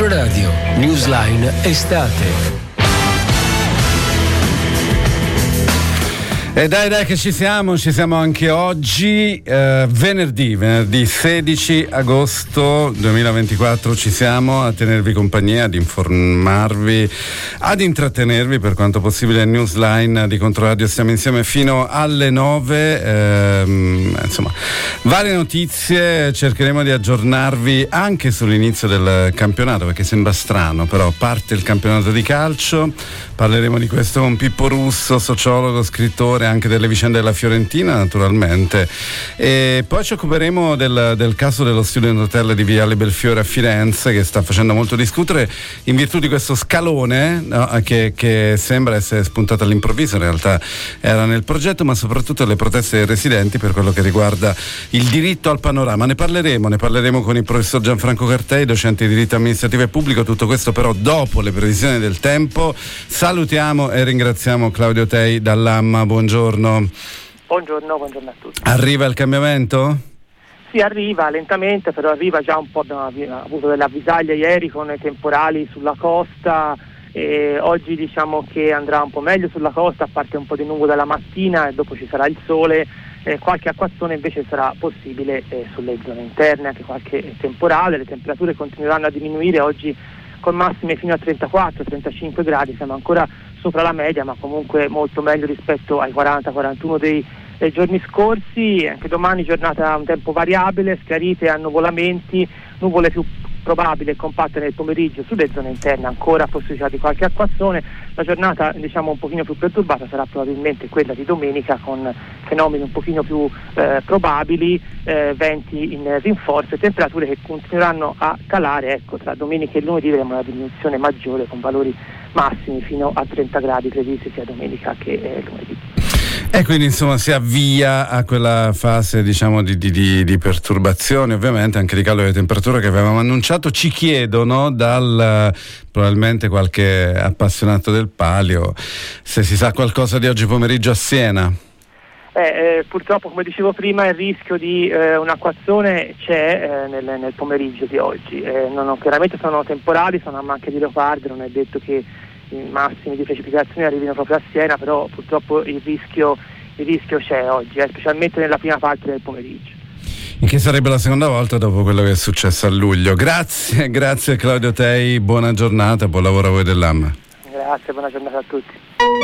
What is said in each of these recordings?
Controradio, Newsline Estate. E dai che ci siamo anche oggi, venerdì 16 agosto 2024, ci siamo a tenervi compagnia, ad informarvi, ad intrattenervi per quanto possibile. Newsline di Controradio, stiamo insieme fino alle 9, insomma varie notizie, cercheremo di aggiornarvi anche sull'inizio del campionato, perché sembra strano, però parte il campionato di calcio, parleremo di questo con Pippo Russo, sociologo, scrittore anche delle vicende della Fiorentina naturalmente, e poi ci occuperemo del caso dello Student Hotel di Viale Belfiore a Firenze, che sta facendo molto discutere in virtù di questo scalone, no, che sembra essere spuntato all'improvviso, in realtà era nel progetto, ma soprattutto le proteste dei residenti per quello che riguarda il diritto al panorama. Ne parleremo con il professor Gianfranco Cartei, docente di diritto amministrativo e pubblico, tutto questo però dopo le previsioni del tempo. Salutiamo e ringraziamo Claudio Tei dall'AMMA. Buongiorno a tutti. Arriva il cambiamento? Sì, arriva lentamente, però arriva già un po'. Abbiamo avuto delle avvisaglie ieri con i temporali sulla costa, e oggi diciamo che andrà un po' meglio sulla costa, a parte un po' di nuvole la mattina e dopo ci sarà il sole. Qualche acquazzone invece sarà possibile sulle zone interne, anche qualche temporale. Le temperature continueranno a diminuire oggi con massime fino a 34-35 gradi, siamo ancora sopra la media, ma comunque molto meglio rispetto ai 40-41 dei giorni scorsi. Anche domani giornata un tempo variabile, schiarite e annuvolamenti, nuvole più probabili e compatte nel pomeriggio sulle zone interne, ancora possibilità di qualche acquazzone. La giornata diciamo un pochino più perturbata sarà probabilmente quella di domenica, con fenomeni un pochino più probabili, venti in rinforzo e temperature che continueranno a calare. Ecco, tra domenica e lunedì vedremo una diminuzione maggiore con valori massimi fino a 30 gradi previsti sia domenica che lunedì. E quindi insomma si avvia a quella fase diciamo di perturbazione, ovviamente anche di calo delle temperature che avevamo annunciato. Ci chiedono probabilmente qualche appassionato del palio se si sa qualcosa di oggi pomeriggio a Siena. Purtroppo, come dicevo prima, il rischio di un'acquazzone c'è nel pomeriggio di oggi. Chiaramente sono temporali, sono anche di leopardi, non è detto che i massimi di precipitazioni arrivino proprio a Siena, però purtroppo il rischio c'è oggi, specialmente nella prima parte del pomeriggio. In che sarebbe la seconda volta dopo quello che è successo a luglio. Grazie Claudio Tei, buona giornata, buon lavoro a voi dell'AMMA. Grazie, buona giornata a tutti.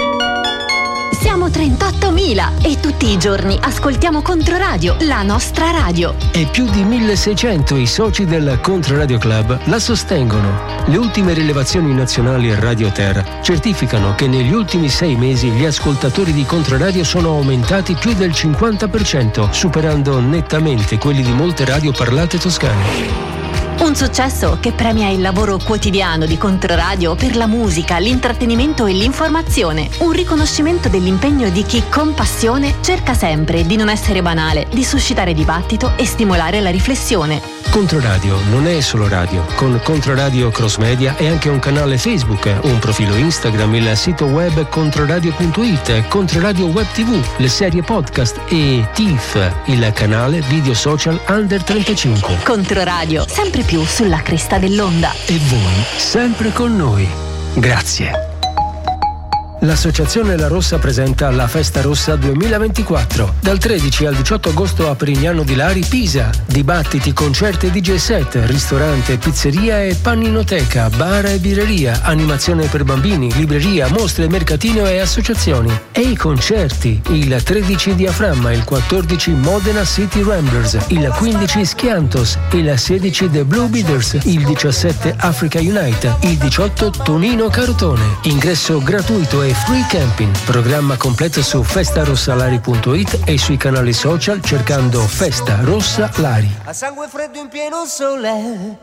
Siamo 38.000 e tutti i giorni ascoltiamo Controradio, la nostra radio. E più di 1.600 i soci del Controradio Club la sostengono. Le ultime rilevazioni nazionali a Radio Terra certificano che negli ultimi 6 mesi gli ascoltatori di Controradio sono aumentati più del 50%, superando nettamente quelli di molte radio parlate toscane. Un successo che premia il lavoro quotidiano di Controradio per la musica, l'intrattenimento e l'informazione. Un riconoscimento dell'impegno di chi con passione cerca sempre di non essere banale, di suscitare dibattito e stimolare la riflessione. Controradio non è solo radio. Con Controradio Cross Media è anche un canale Facebook, un profilo Instagram, il sito web controradio.it, Controradio Web TV, le serie podcast e TIFF, il canale video social Under 35. Controradio, sempre più sulla cresta dell'onda. E voi, sempre con noi. Grazie. L'Associazione La Rossa presenta la Festa Rossa 2024. Dal 13 al 18 agosto a Perignano di Lari, Pisa. Dibattiti, concerti, DJ set, ristorante, pizzeria e panninoteca, bar e birreria, animazione per bambini, libreria, mostre, mercatino e associazioni. E i concerti. Il 13 Diaframma, il 14 Modena City Ramblers, il 15 Schiantos, il 16 The Blue Beaters, il 17 Africa Unite, il 18 Tonino Carotone. Ingresso gratuito e free camping. Programma completo su festarossalari.it e sui canali social cercando Festa Rossa Lari. A sangue freddo in pieno sole.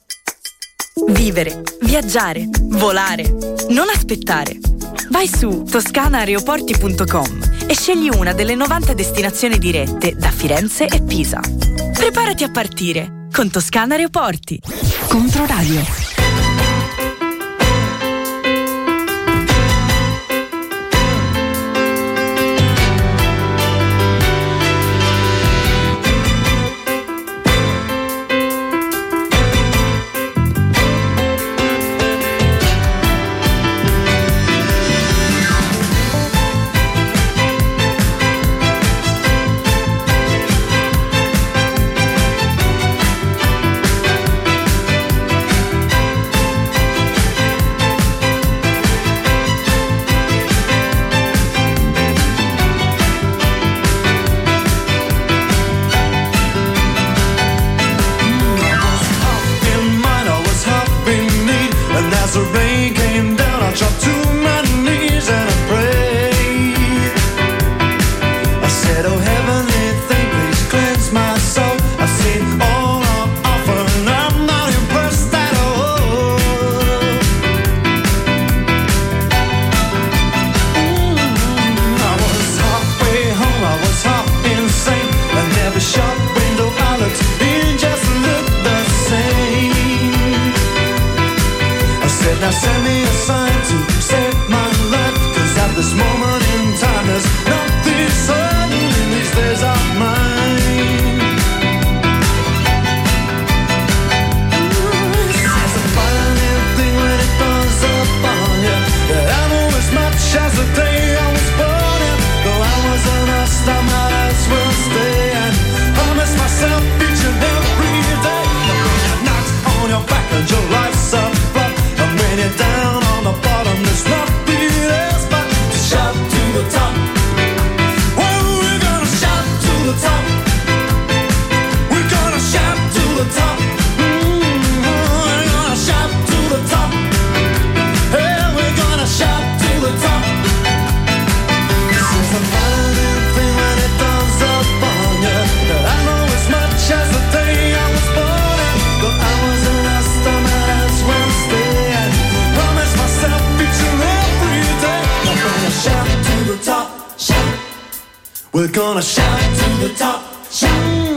Vivere, viaggiare, volare, non aspettare. Vai su toscanaaeroporti.com e scegli una delle 90 destinazioni dirette da Firenze e Pisa. Preparati a partire con Toscana Aeroporti. Controradio. said, now send me a sign to save my life, 'cause at this moment in time there's nothing certain in these days of mine. Says a funny thing when it falls upon you, that I know as much as the day I was born in. Though I was an lost, I might as well stay and promise myself each and every day. When you're knocked on your back and your life's up, and when you're down on the bottom, there's nothing else but to shout to the top. Well, we're gonna shout to the top. We're gonna shout to the top. We're gonna shout to the top. Hey, we're gonna shout to the top. This is a funny thing when it dawns upon you, that I know as much as the day I was born in. Though I was an lost, I might as well stay and promise myself each and every day. I'm gonna shout to the top, shout. We're gonna shout to the top, shout.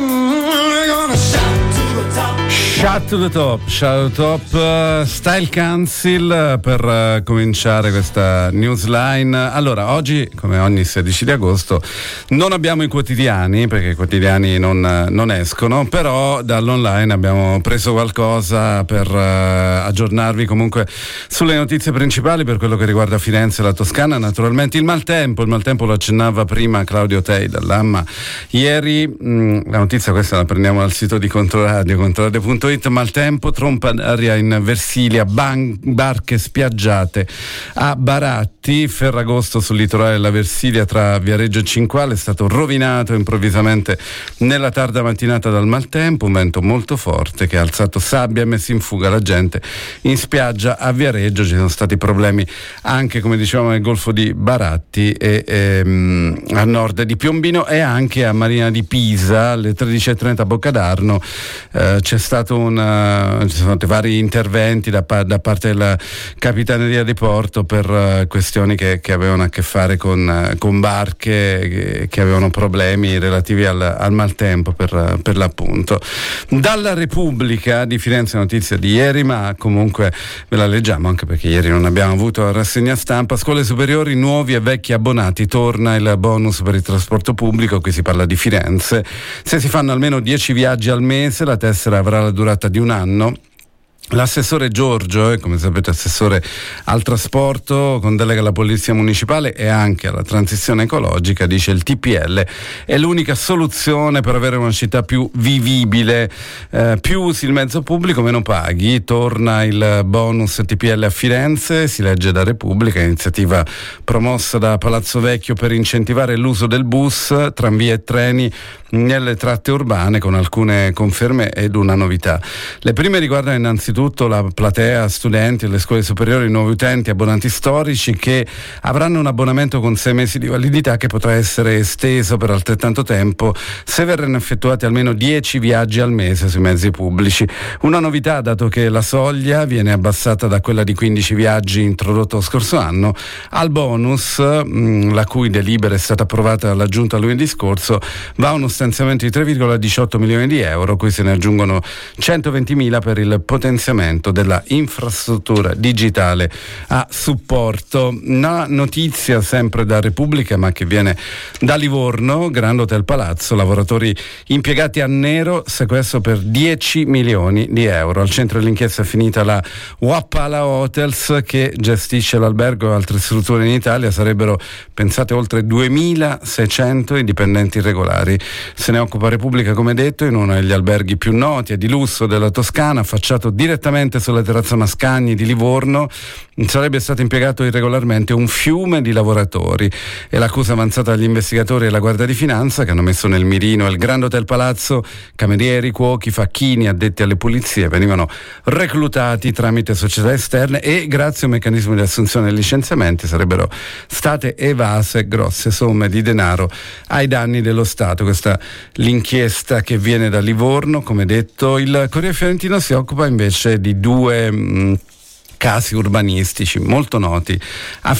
We're gonna shout to the top. Shout to the top, shout top, Style Council per cominciare questa newsline. Allora, oggi, come ogni 16 di agosto, non abbiamo i quotidiani, perché i quotidiani non escono, però dall'online abbiamo preso qualcosa per aggiornarvi comunque sulle notizie principali per quello che riguarda Firenze e la Toscana. Naturalmente il maltempo lo accennava prima Claudio Tei dall'AMMA. Ieri, la notizia questa la prendiamo dal sito di Controradio, controradio.it. Maltempo, tromba d'aria in Versilia, barche spiaggiate a Baratti. Ferragosto sul litorale della Versilia tra Viareggio e Cinquale è stato rovinato improvvisamente nella tarda mattinata dal maltempo, un vento molto forte che ha alzato sabbia e messo in fuga la gente in spiaggia a Viareggio. Ci sono stati problemi anche, come dicevamo, nel golfo di Baratti e a nord di Piombino, e anche a Marina di Pisa alle 13:30 a Boccadarno. Ci sono stati vari interventi da parte della Capitaneria di Porto per questioni che avevano a che fare con barche che avevano problemi relativi al maltempo per l'appunto. Dalla Repubblica di Firenze, notizia di ieri, ma comunque ve la leggiamo anche perché ieri non abbiamo avuto la rassegna stampa. Scuole superiori, nuovi e vecchi abbonati, torna il bonus per il trasporto pubblico. Qui si parla di Firenze. Se si fanno almeno 10 viaggi al mese, la tessera avrà la durata di un anno. L'assessore Giorgio, come sapete assessore al trasporto con delega alla polizia municipale e anche alla transizione ecologica, dice il TPL è l'unica soluzione per avere una città più vivibile. Più usi il mezzo pubblico, meno paghi. Torna il bonus TPL a Firenze, si legge da Repubblica, iniziativa promossa da Palazzo Vecchio per incentivare l'uso del bus, tranvie e treni nelle tratte urbane, con alcune conferme ed una novità. Le prime riguardano innanzitutto la platea studenti delle scuole superiori, nuovi utenti, abbonati storici che avranno un abbonamento con 6 mesi di validità che potrà essere esteso per altrettanto tempo se verranno effettuati almeno 10 viaggi al mese sui mezzi pubblici. Una novità, dato che la soglia viene abbassata da quella di 15 viaggi introdotto lo scorso anno al bonus, la cui delibera è stata approvata dalla Giunta lunedì scorso, va uno stanziamento di 3,18 milioni di euro, cui se ne aggiungono 120.000 per il potenziamento della infrastruttura digitale a supporto. Una notizia sempre da Repubblica, ma che viene da Livorno, Grand Hotel Palazzo, lavoratori impiegati a nero, sequestro per 10 milioni di euro. Al centro dell'inchiesta è finita la Wappala Hotels, che gestisce l'albergo e altre strutture in Italia. Sarebbero, pensate, oltre 2.600 i dipendenti irregolari. Se ne occupa Repubblica, come detto, in uno degli alberghi più noti e di lusso della Toscana, affacciato direttamente sulla terrazza Mascagni di Livorno. Sarebbe stato impiegato irregolarmente un fiume di lavoratori, e l'accusa avanzata dagli investigatori e la Guardia di Finanza, che hanno messo nel mirino il Grand Hotel Palazzo, camerieri, cuochi, facchini, addetti alle pulizie, venivano reclutati tramite società esterne e grazie a un meccanismo di assunzione e licenziamenti sarebbero state evase grosse somme di denaro ai danni dello Stato. Questa l'inchiesta che viene da Livorno, come detto. Il Corriere Fiorentino si occupa invece di due casi urbanistici molto noti a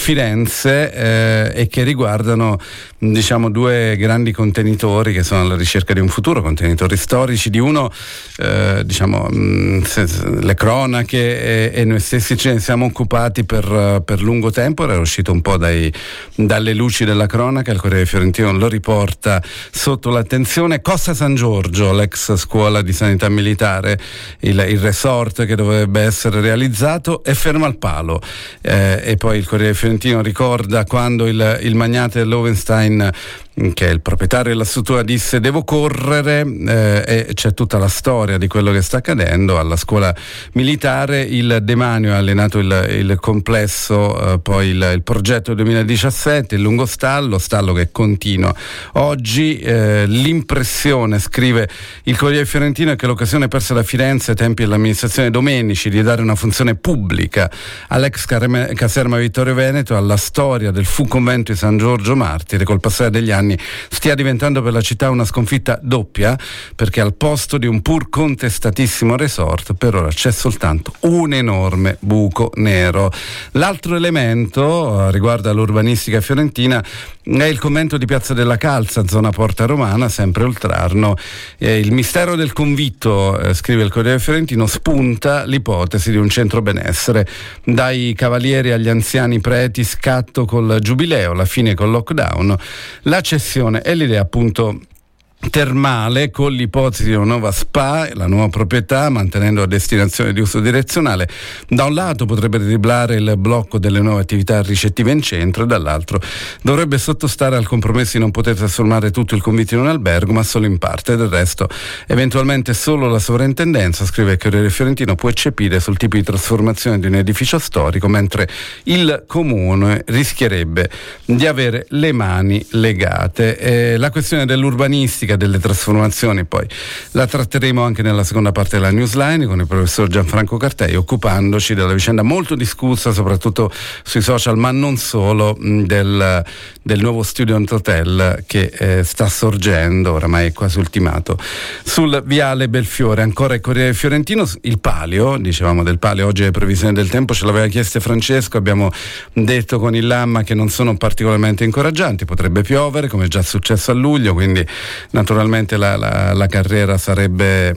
Firenze e che riguardano, diciamo, due grandi contenitori che sono alla ricerca di un futuro, contenitori storici. Di uno diciamo le cronache e noi stessi ce ne siamo occupati per lungo tempo, era uscito un po' dalle luci della cronaca. Il Corriere Fiorentino lo riporta sotto l'attenzione. Costa San Giorgio, l'ex scuola di sanità militare, il resort che dovrebbe essere realizzato, è fermo al palo, e poi il Corriere Fiorentino ricorda quando il magnate dell'Ovenstein, che è il proprietario della struttura, disse devo correre, e c'è tutta la storia di quello che sta accadendo alla scuola militare. Il demanio ha allenato il complesso, poi il progetto 2017, il lungo stallo che continua oggi. L'impressione, scrive il Corriere Fiorentino, è che l'occasione persa da Firenze ai tempi dell'amministrazione Domenici di dare una funzione pubblica all'ex caserma Vittorio Veneto, alla storia del fu convento di San Giorgio Martire, col passare degli anni stia diventando per la città una sconfitta doppia, perché al posto di un pur contestatissimo resort per ora c'è soltanto un enorme buco nero. L'altro elemento riguarda l'urbanistica fiorentina, è il convento di Piazza della Calza, zona Porta Romana, sempre Oltrarno. Il mistero del convitto, scrive il Corriere Fiorentino, spunta l'ipotesi di un centro benessere, dai cavalieri agli anziani preti, scatto col giubileo, la fine col lockdown, la cessione e l'idea appunto termale, con l'ipotesi di una nuova SPA, la nuova proprietà, mantenendo la destinazione di uso direzionale. Da un lato potrebbe driblare il blocco delle nuove attività ricettive in centro, e dall'altro dovrebbe sottostare al compromesso di non poter trasformare tutto il convito in un albergo, ma solo in parte. Del resto eventualmente solo la sovrintendenza, scrive il Corriere Fiorentino, può eccepire sul tipo di trasformazione di un edificio storico, mentre il comune rischierebbe di avere le mani legate. La questione dell'urbanistica, delle trasformazioni, poi la tratteremo anche nella seconda parte della newsline con il professor Gianfranco Cartei, occupandoci della vicenda molto discussa soprattutto sui social, ma non solo, del nuovo student hotel che sta sorgendo, oramai è quasi ultimato, sul viale Belfiore. Ancora il Corriere Fiorentino, il palio, dicevamo del palio, oggi le previsioni del tempo ce l'aveva chieste Francesco, abbiamo detto con il Lamma che non sono particolarmente incoraggianti, potrebbe piovere come è già successo a luglio, quindi naturalmente la carriera sarebbe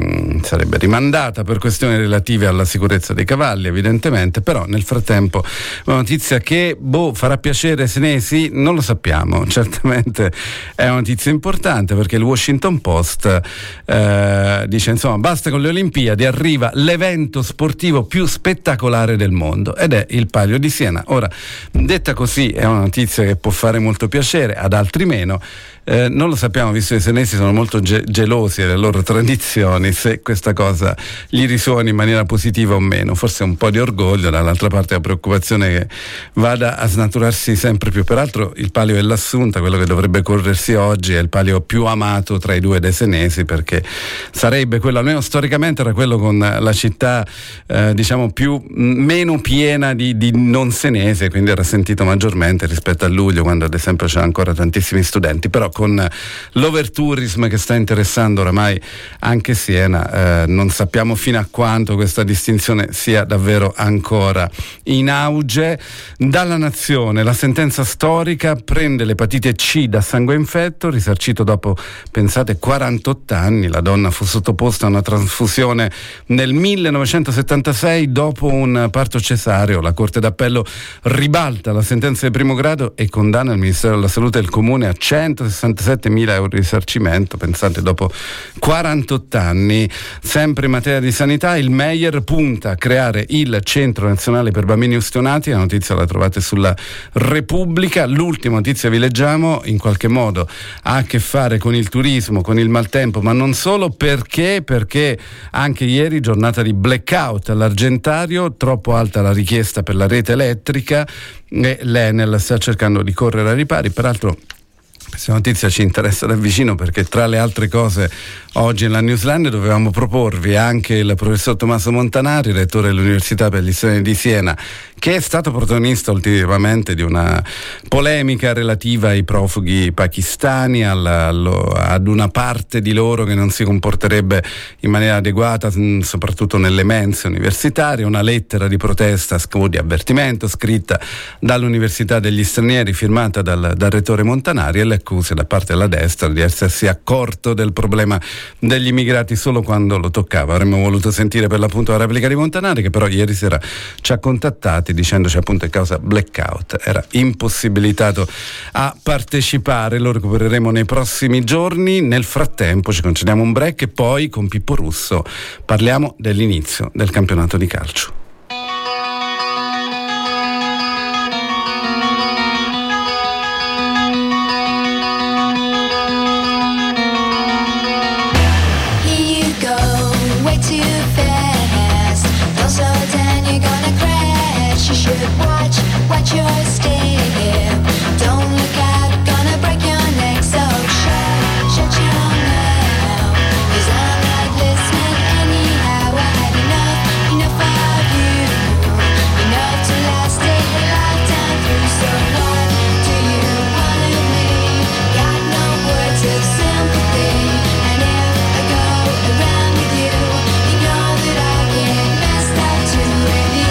rimandata per questioni relative alla sicurezza dei cavalli, evidentemente. Però nel frattempo una notizia che farà piacere ai senesi, non lo sappiamo, certamente è una notizia importante, perché il Washington Post dice insomma basta con le Olimpiadi, arriva l'evento sportivo più spettacolare del mondo, ed è il Palio di Siena. Ora, detta così, è una notizia che può fare molto piacere, ad altri meno. Non lo sappiamo, visto che i senesi sono molto gelosi delle loro tradizioni, se questa cosa gli risuona in maniera positiva o meno. Forse un po' di orgoglio, dall'altra parte la preoccupazione che vada a snaturarsi sempre più. Peraltro il palio dell'Assunta, quello che dovrebbe corrersi oggi, è il palio più amato tra i due dei senesi, perché sarebbe quello, almeno storicamente era quello con la città diciamo meno piena di non senesi, quindi era sentito maggiormente rispetto a luglio, quando ad esempio c'erano ancora tantissimi studenti. Però con l'overtourism che sta interessando oramai anche Siena, non sappiamo fino a quanto questa distinzione sia davvero ancora in auge. Dalla Nazione, la sentenza storica, prende l'epatite C da sangue infetto, risarcito dopo, pensate, 48 anni. La donna fu sottoposta a una trasfusione nel 1976 dopo un parto cesareo. La Corte d'Appello ribalta la sentenza di primo grado e condanna il Ministero della Salute e il Comune a 167.000 euro di risarcimento. Pensate, dopo 48 anni. Sempre in materia di sanità, il Meyer punta a creare il Centro Nazionale per Bambini Ustionati. La notizia la trovate sulla Repubblica. L'ultima notizia vi leggiamo, in qualche modo ha a che fare con il turismo, con il maltempo, ma non solo, perché anche ieri, giornata di blackout all'Argentario, troppo alta la richiesta per la rete elettrica e l'Enel sta cercando di correre ai ripari. Peraltro Questa notizia ci interessa da vicino perché tra le altre cose oggi nella Newsland dovevamo proporvi anche il professor Tommaso Montanari, rettore dell'Università per gli Studi di Siena, che è stato protagonista ultimamente di una polemica relativa ai profughi pakistani, ad una parte di loro che non si comporterebbe in maniera adeguata, soprattutto nelle mense universitarie, una lettera di protesta o di avvertimento scritta dall'Università degli Stranieri, firmata dal rettore Montanari, e le accuse da parte della destra di essersi accorto del problema degli immigrati solo quando lo toccava. Avremmo voluto sentire per l'appunto la replica di Montanari, che però ieri sera ci ha contattati dicendoci appunto che causa blackout era impossibilitato a partecipare. Lo recupereremo nei prossimi giorni. Nel frattempo ci concediamo un break e poi con Pippo Russo parliamo dell'inizio del campionato di calcio. Watch your step. Don't look out, gonna break your neck. So shut your mouth. 'Cause I'm not listening anyhow. I had enough of you. Enough to last a lifetime through. So what do you want of me? Got no words of sympathy. And if I go around with you, you know that I get messed up too with you.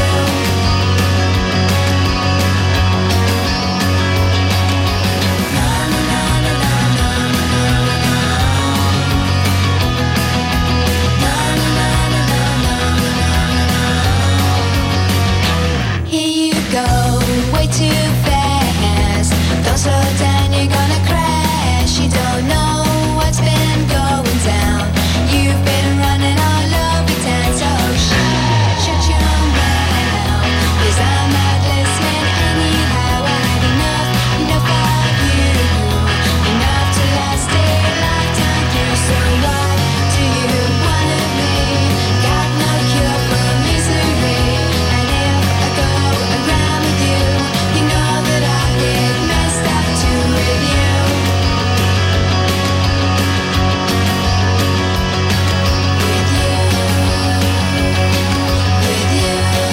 Slow down, you're gonna crash. You don't know what's been going down. You've been running all over town. So shut your mouth. 'Cause I'm not listening anyhow. I had enough of you. Enough to last a lifetime through. So what do you want of me? Got no cure for misery. And if I go around with you, you know that I get messed up too with you. With you. With you.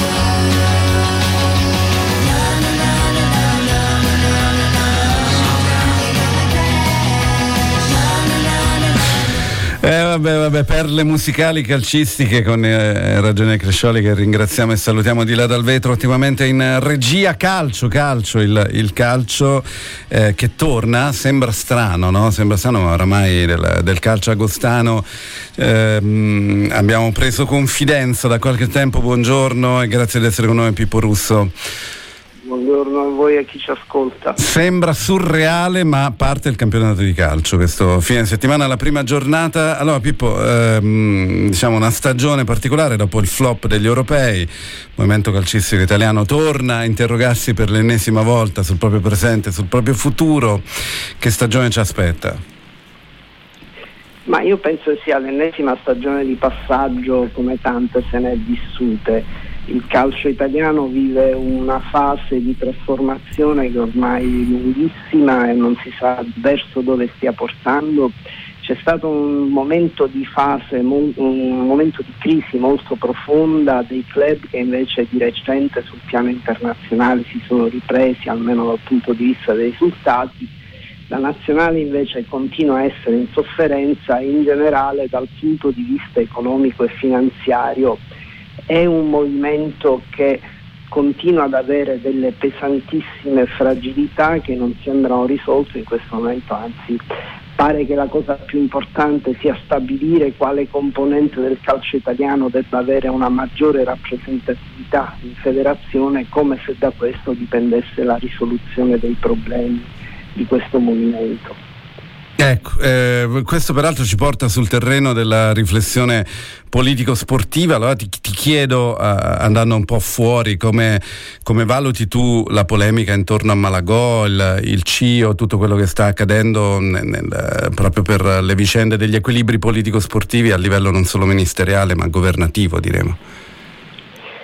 No, no, no, no, no, no, no, no, no. You're gonna crash. No, no, no, no, no. Vabbè, perle musicali calcistiche con Ragione Crescioli, che ringraziamo e salutiamo di là dal vetro, ottimamente in regia. Calcio, il calcio che torna, sembra strano, no? Sembra strano, ma oramai del calcio agostano abbiamo preso confidenza da qualche tempo. Buongiorno e grazie di essere con noi, Pippo Russo. Buongiorno a voi e a chi ci ascolta. Sembra surreale, ma parte il campionato di calcio questo fine settimana, la prima giornata. Allora Pippo, diciamo una stagione particolare dopo il flop degli europei. Il movimento calcistico italiano torna a interrogarsi per l'ennesima volta sul proprio presente, sul proprio futuro. Che stagione ci aspetta? Ma io penso che sia l'ennesima stagione di passaggio, come tante se ne è vissute. Il calcio italiano vive una fase di trasformazione che ormai è lunghissima e non si sa verso dove stia portando. C'è stato un momento di fase, un momento di crisi molto profonda dei club che invece di recente sul piano internazionale si sono ripresi, almeno dal punto di vista dei risultati. La nazionale invece continua a essere in sofferenza in generale dal punto di vista economico e finanziario. È un movimento che continua ad avere delle pesantissime fragilità che non sembrano risolte in questo momento, anzi pare che la cosa più importante sia stabilire quale componente del calcio italiano debba avere una maggiore rappresentatività in federazione, come se da questo dipendesse la risoluzione dei problemi di questo movimento. Ecco, questo peraltro ci porta sul terreno della riflessione politico-sportiva. Allora ti chiedo, andando un po' fuori, come valuti tu la polemica intorno a Malagò, il CIO, tutto quello che sta accadendo proprio per le vicende degli equilibri politico-sportivi a livello non solo ministeriale ma governativo, diremo?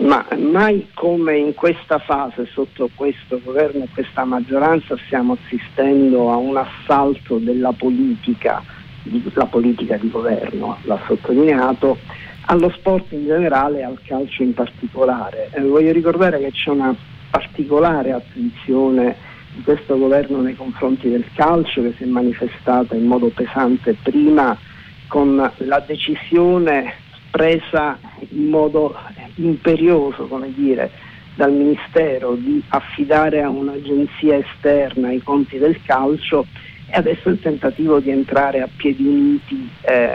Ma mai come in questa fase, sotto questo governo e questa maggioranza, stiamo assistendo a un assalto della politica, la politica di governo, l'ha sottolineato, allo sport in generale e al calcio in particolare. Voglio ricordare che c'è una particolare attenzione di questo governo nei confronti del calcio, che si è manifestata in modo pesante prima con la decisione presa in modo imperioso, come dire, dal Ministero di affidare a un'agenzia esterna i conti del calcio, e adesso il tentativo di entrare a piedi uniti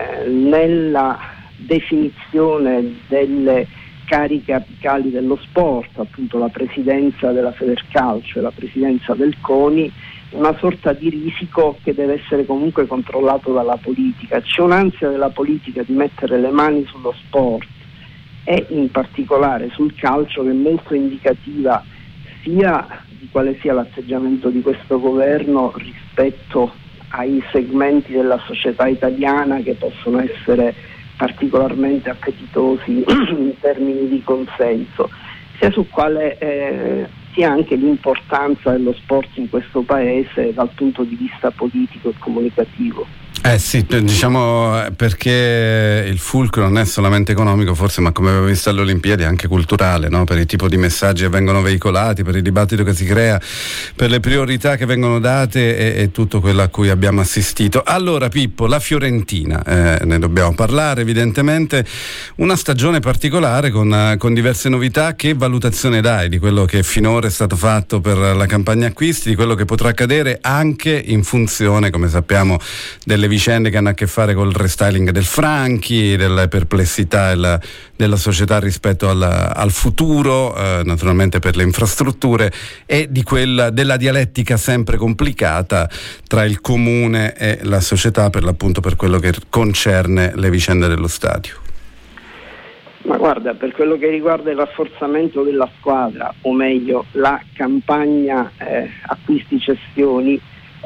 nella definizione delle cariche apicali dello sport, appunto la presidenza della Federcalcio e la presidenza del CONI, una sorta di risico che deve essere comunque controllato dalla politica. C'è un'ansia della politica di mettere le mani sullo sport e in particolare sul calcio, che è molto indicativa sia di quale sia l'atteggiamento di questo governo rispetto ai segmenti della società italiana che possono essere particolarmente appetitosi in termini di consenso, sia su quale sia anche l'importanza dello sport in questo paese dal punto di vista politico e comunicativo. Sì, diciamo, perché il fulcro non è solamente economico forse, ma come abbiamo visto alle Olimpiadi anche culturale, no? Per il tipo di messaggi che vengono veicolati, per il dibattito che si crea, per le priorità che vengono date e tutto quello a cui abbiamo assistito. Allora Pippo, la Fiorentina, ne dobbiamo parlare evidentemente, una stagione particolare con diverse novità. Che valutazione dai di quello che finora è stato fatto per la campagna acquisti, di quello che potrà accadere anche in funzione, come sappiamo, delle vicende che hanno a che fare col restyling del Franchi, delle perplessità della società rispetto al futuro, naturalmente per le infrastrutture, e di quella della dialettica sempre complicata tra il comune e la società, per l'appunto per quello che concerne le vicende dello stadio. Ma guarda, per quello che riguarda il rafforzamento della squadra, o meglio la campagna acquisti-cessioni,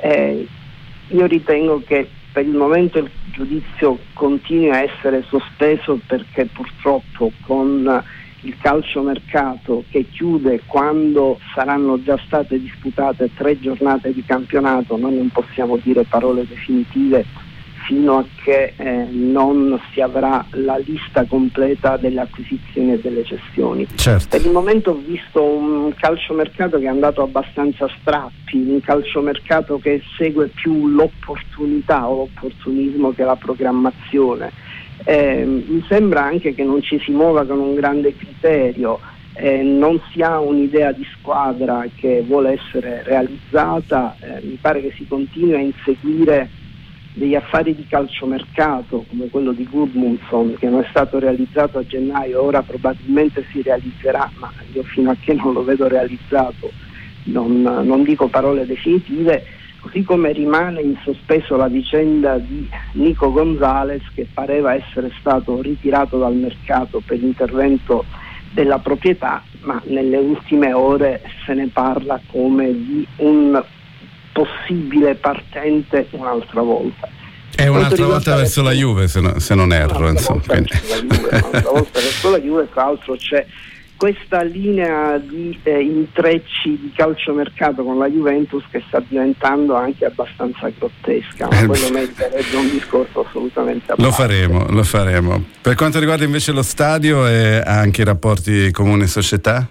io ritengo che per il momento il giudizio continua a essere sospeso, perché purtroppo con il calciomercato che chiude quando saranno già state disputate 3 giornate di campionato, noi non possiamo dire parole definitive fino a che non si avrà la lista completa delle acquisizioni e delle cessioni. Certo. Per il momento ho visto un calciomercato che è andato abbastanza a strappi, un calciomercato che segue più l'opportunità o l'opportunismo che la programmazione. Mi sembra anche che non ci si muova con un grande criterio, non si ha un'idea di squadra che vuole essere realizzata, mi pare che si continui a inseguire degli affari di calciomercato come quello di Gudmundsson, che non è stato realizzato a gennaio, ora probabilmente si realizzerà, ma io fino a che non lo vedo realizzato non dico parole definitive. Così come rimane in sospeso la vicenda di Nico Gonzalez, che pareva essere stato ritirato dal mercato per intervento della proprietà, ma nelle ultime ore se ne parla come di un possibile partente un'altra volta. E un'altra volta verso la Juve, se non erro, insomma. Un'altra volta verso la Juve, tra l'altro c'è questa linea di intrecci di calciomercato con la Juventus che sta diventando anche abbastanza grottesca, ma quello meriterebbe un discorso assolutamente a parte. Lo faremo. Per quanto riguarda invece lo stadio e anche i rapporti comune-società?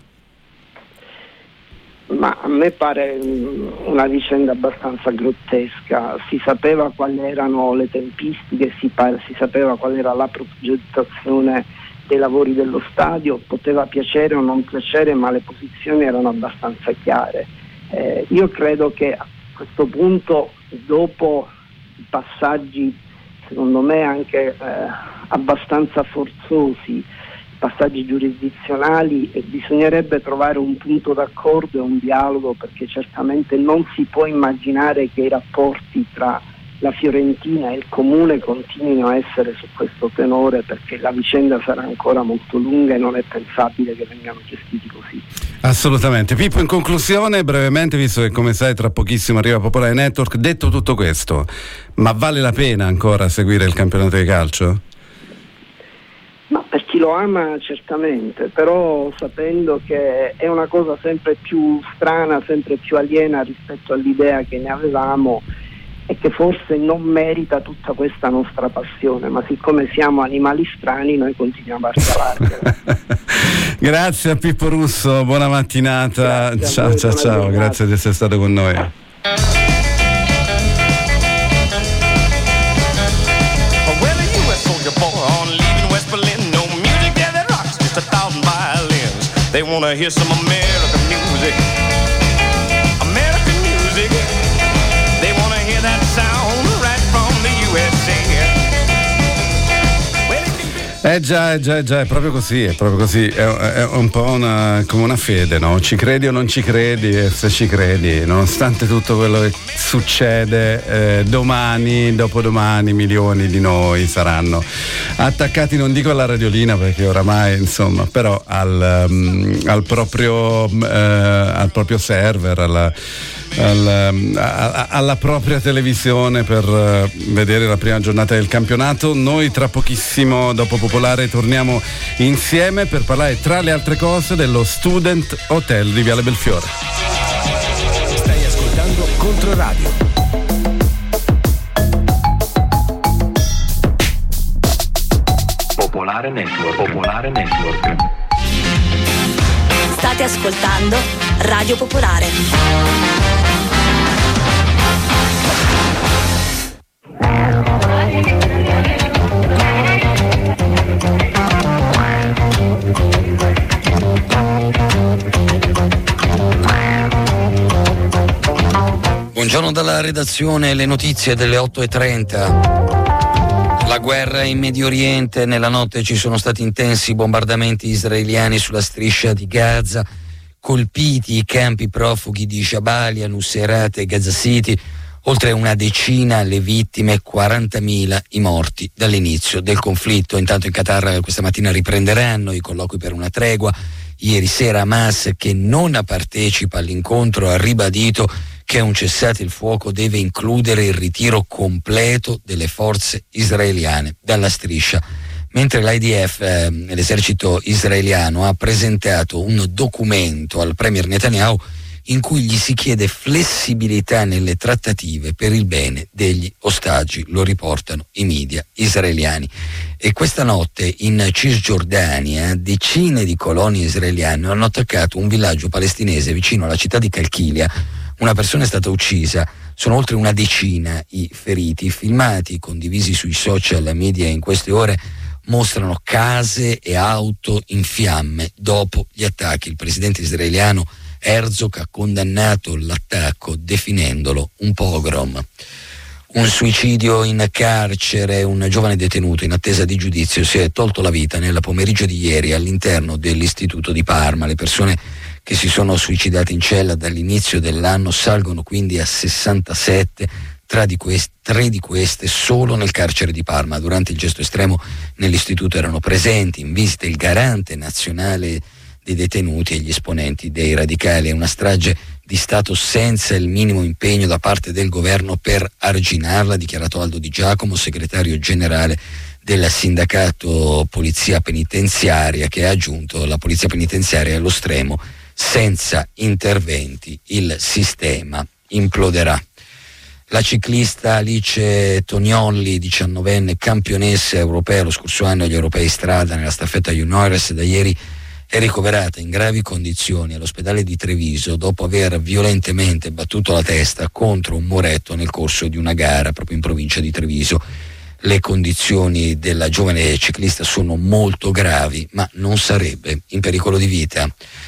Ma a me pare una vicenda abbastanza grottesca. Si sapeva quali erano le tempistiche, si sapeva qual era la progettazione dei lavori dello stadio, poteva piacere o non piacere, ma le posizioni erano abbastanza chiare. Io credo che a questo punto, dopo i passaggi secondo me anche abbastanza forzosi, passaggi giurisdizionali, bisognerebbe trovare un punto d'accordo e un dialogo, perché certamente non si può immaginare che i rapporti tra la Fiorentina e il Comune continuino a essere su questo tenore, perché la vicenda sarà ancora molto lunga e non è pensabile che vengano gestiti così. Assolutamente. Pippo, in conclusione, brevemente, visto che come sai tra pochissimo arriva Popolare Network, detto tutto questo, ma vale la pena ancora seguire il campionato di calcio? Ma per chi lo ama certamente, però sapendo che è una cosa sempre più strana, sempre più aliena rispetto all'idea che ne avevamo, e che forse non merita tutta questa nostra passione, ma siccome siamo animali strani noi continuiamo a scavarla. Grazie a Pippo Russo, buona mattinata. Grazie ciao, grazie di essere stato con noi. They wanna hear some American music. American music. They wanna hear that sound right from the USA. Già, è proprio così, è un po' come una fede, no? Ci credi o non ci credi, e se ci credi, nonostante tutto quello che succede, domani, dopodomani, milioni di noi saranno attaccati, non dico alla radiolina perché oramai, insomma, però al proprio server, alla propria televisione per vedere la prima giornata del campionato. Noi tra pochissimo, dopo Popolare, torniamo insieme per parlare, tra le altre cose, dello Student Hotel di Viale Belfiore. Stai ascoltando Controradio. Popolare Network. State ascoltando Radio Popolare. Buongiorno dalla redazione, le notizie delle 8:30. La guerra in Medio Oriente, nella notte ci sono stati intensi bombardamenti israeliani sulla striscia di Gaza, colpiti i campi profughi di Jabalia, Nuseirat e Gaza City, oltre una decina le vittime, 40.000 i morti dall'inizio del conflitto. Intanto in Qatar questa mattina riprenderanno i colloqui per una tregua. Ieri sera Hamas, che non partecipa all'incontro, ha ribadito che un cessate il fuoco deve includere il ritiro completo delle forze israeliane dalla striscia, mentre l'IDF, l'esercito israeliano, ha presentato un documento al premier Netanyahu in cui gli si chiede flessibilità nelle trattative per il bene degli ostaggi, lo riportano i media israeliani. E questa notte in Cisgiordania decine di colonie israeliane hanno attaccato un villaggio palestinese vicino alla città di Calchilia. Una persona è stata uccisa, sono oltre una decina i feriti. Filmati condivisi sui social media in queste ore mostrano case e auto in fiamme dopo gli attacchi. Il presidente israeliano Herzog ha condannato l'attacco definendolo un pogrom. Un suicidio in carcere, un giovane detenuto in attesa di giudizio si è tolto la vita nel pomeriggio di ieri all'interno dell'istituto di Parma. Le persone che si sono suicidate in cella dall'inizio dell'anno salgono quindi a 67, tre di queste solo nel carcere di Parma. Durante il gesto estremo nell'istituto erano presenti in visita il garante nazionale dei detenuti e gli esponenti dei radicali. È una strage di Stato senza il minimo impegno da parte del governo per arginarla, ha dichiarato Aldo Di Giacomo, segretario generale del sindacato Polizia Penitenziaria, che ha aggiunto: la Polizia Penitenziaria è allo stremo, senza interventi il sistema imploderà. La ciclista Alice Toniolli, 19enne, campionessa europea lo scorso anno agli europei strada nella staffetta juniores, da ieri è ricoverata in gravi condizioni all'ospedale di Treviso dopo aver violentemente battuto la testa contro un muretto nel corso di una gara proprio in provincia di Treviso. Le condizioni della giovane ciclista sono molto gravi, ma non sarebbe in pericolo di vita.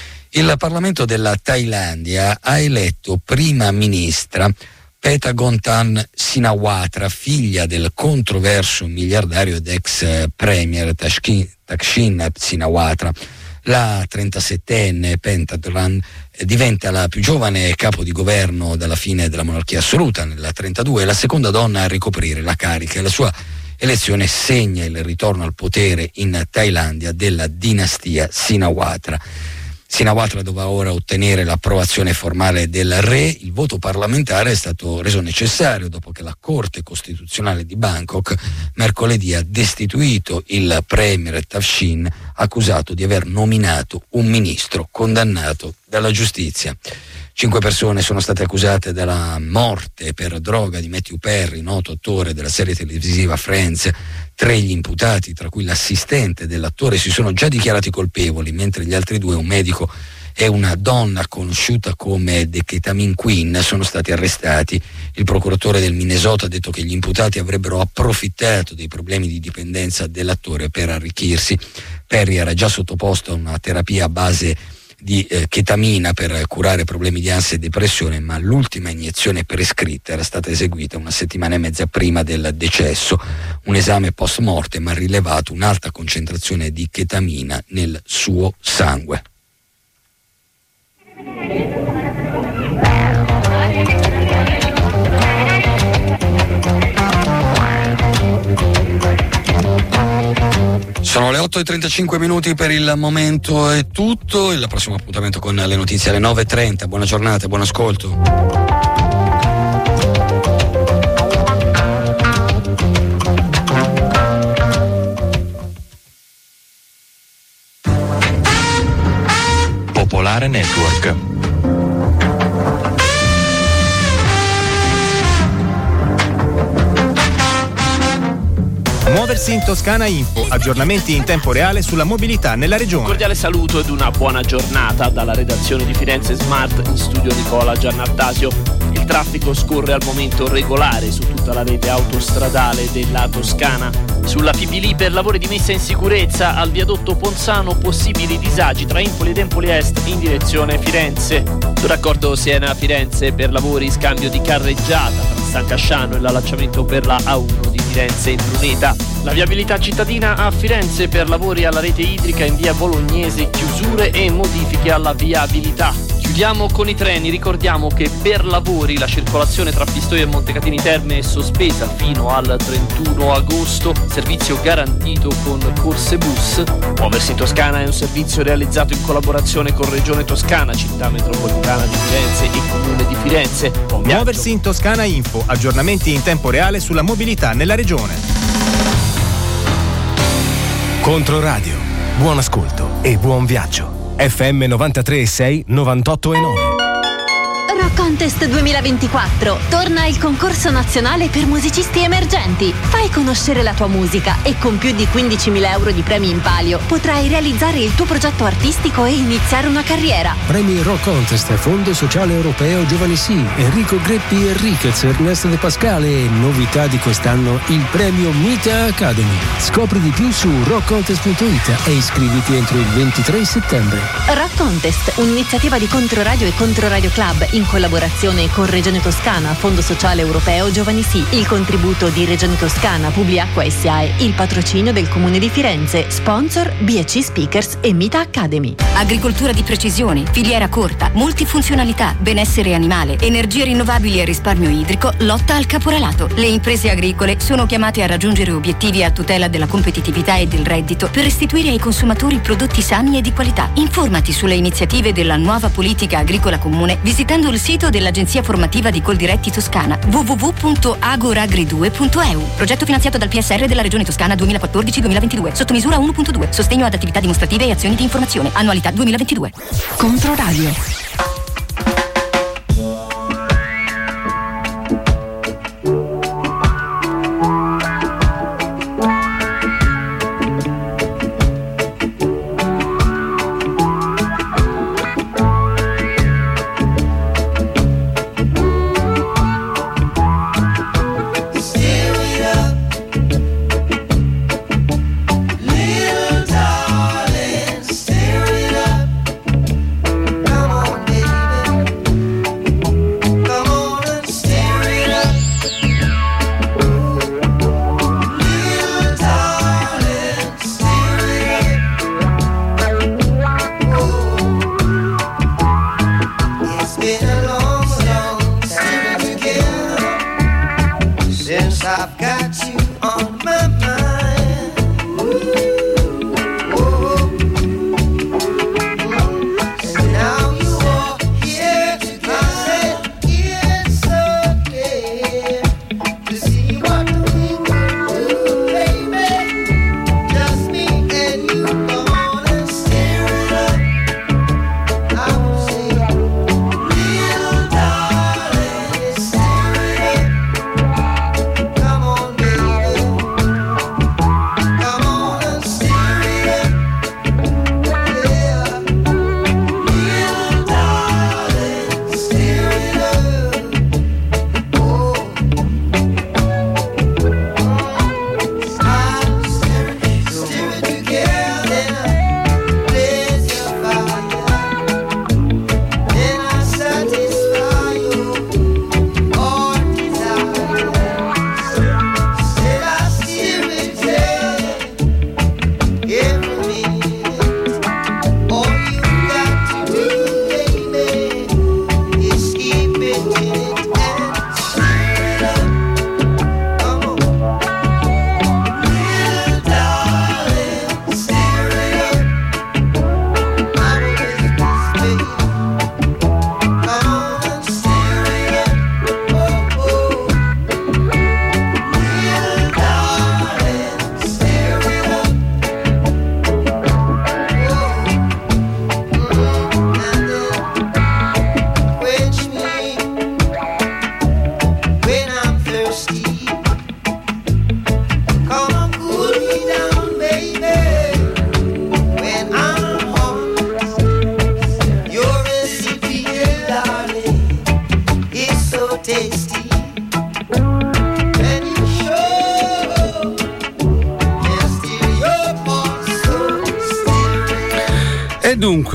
Il Parlamento della Thailandia ha eletto prima ministra Petangongtan Shinawatra, figlia del controverso miliardario ed ex premier Thaksin Shinawatra. La 37enne Petangongtan diventa la più giovane capo di governo dalla fine della monarchia assoluta nel 1932 e la seconda donna a ricoprire la carica. La sua elezione segna il ritorno al potere in Thailandia della dinastia Shinawatra. Shinawatra dovrà ora ottenere l'approvazione formale del re. Il voto parlamentare è stato reso necessario dopo che la Corte Costituzionale di Bangkok mercoledì ha destituito il premier Thaksin accusato di aver nominato un ministro condannato dalla giustizia. 5 persone sono state accusate della morte per droga di Matthew Perry, noto attore della serie televisiva Friends. 3 gli imputati, tra cui l'assistente dell'attore, si sono già dichiarati colpevoli, mentre gli altri 2, un medico e una donna conosciuta come The Ketamine Queen, sono stati arrestati. Il procuratore del Minnesota ha detto che gli imputati avrebbero approfittato dei problemi di dipendenza dell'attore per arricchirsi. Perry era già sottoposto a una terapia a base di chetamina per curare problemi di ansia e depressione, ma l'ultima iniezione prescritta era stata eseguita 1 settimana e mezza prima del decesso. Un esame post mortem ha rilevato un'alta concentrazione di chetamina nel suo sangue. Sono le 8:35 per il momento, è tutto. Il prossimo appuntamento con le notizie alle 9:30. Buona giornata, buon ascolto. Popolare Network. Muoversi in Toscana Info, aggiornamenti in tempo reale sulla mobilità nella regione. Un cordiale saluto ed una buona giornata dalla redazione di Firenze Smart, in studio Nicola Giannattasio. Il traffico scorre al momento regolare su tutta la rete autostradale della Toscana. Sulla Fibili per lavori di messa in sicurezza al viadotto Ponzano possibili disagi tra Empoli ed Empoli Est in direzione Firenze. Sul raccordo Siena-Firenze per lavori scambio di carreggiata tra San Casciano e l'allacciamento per la A1 di Firenze in Bruneta. La viabilità cittadina a Firenze per lavori alla rete idrica in via Bolognese, chiusure e modifiche alla viabilità. Chiudiamo con i treni, ricordiamo che per lavori la circolazione tra Pistoia e Montecatini Terme è sospesa fino al 31 agosto, servizio garantito con corse bus. Muoversi in Toscana è un servizio realizzato in collaborazione con Regione Toscana, Città Metropolitana di Firenze e Comune di Firenze. Muoversi in Toscana Info, aggiornamenti in tempo reale sulla mobilità nella regione. Controradio, buon ascolto e buon viaggio. FM 93.6, 98.9. Rock Contest 2024. Torna il concorso nazionale per musicisti emergenti. Fai conoscere la tua musica e con più di 15.000 euro di premi in palio potrai realizzare il tuo progetto artistico e iniziare una carriera. Premi Rock Contest, Fondo Sociale Europeo Giovani Sì, Enrico Greppi Enriquez, Ernesto De Pascale e novità di quest'anno il premio Mita Academy. Scopri di più su rockcontest.it e iscriviti entro il 23 settembre. Rock Contest, un'iniziativa di Controradio e Controradio Club in collaborazione con Regione Toscana, Fondo Sociale Europeo Giovani Sì, il contributo di Regione Toscana, Publiacqua SAE, il patrocinio del Comune di Firenze, sponsor BC Speakers e Mita Academy. Agricoltura di precisione, filiera corta, multifunzionalità, benessere animale, energie rinnovabili e risparmio idrico, lotta al caporalato. Le imprese agricole sono chiamate a raggiungere obiettivi a tutela della competitività e del reddito per restituire ai consumatori prodotti sani e di qualità. Informati sulle iniziative della nuova politica agricola comune visitando il sito dell'Agenzia Formativa di Coldiretti Toscana www.agoragri2.eu. Progetto finanziato dal PSR della Regione Toscana 2014-2022. Sottomisura 1.2. Sostegno ad attività dimostrative e azioni di informazione. Annualità 2022. Controradio.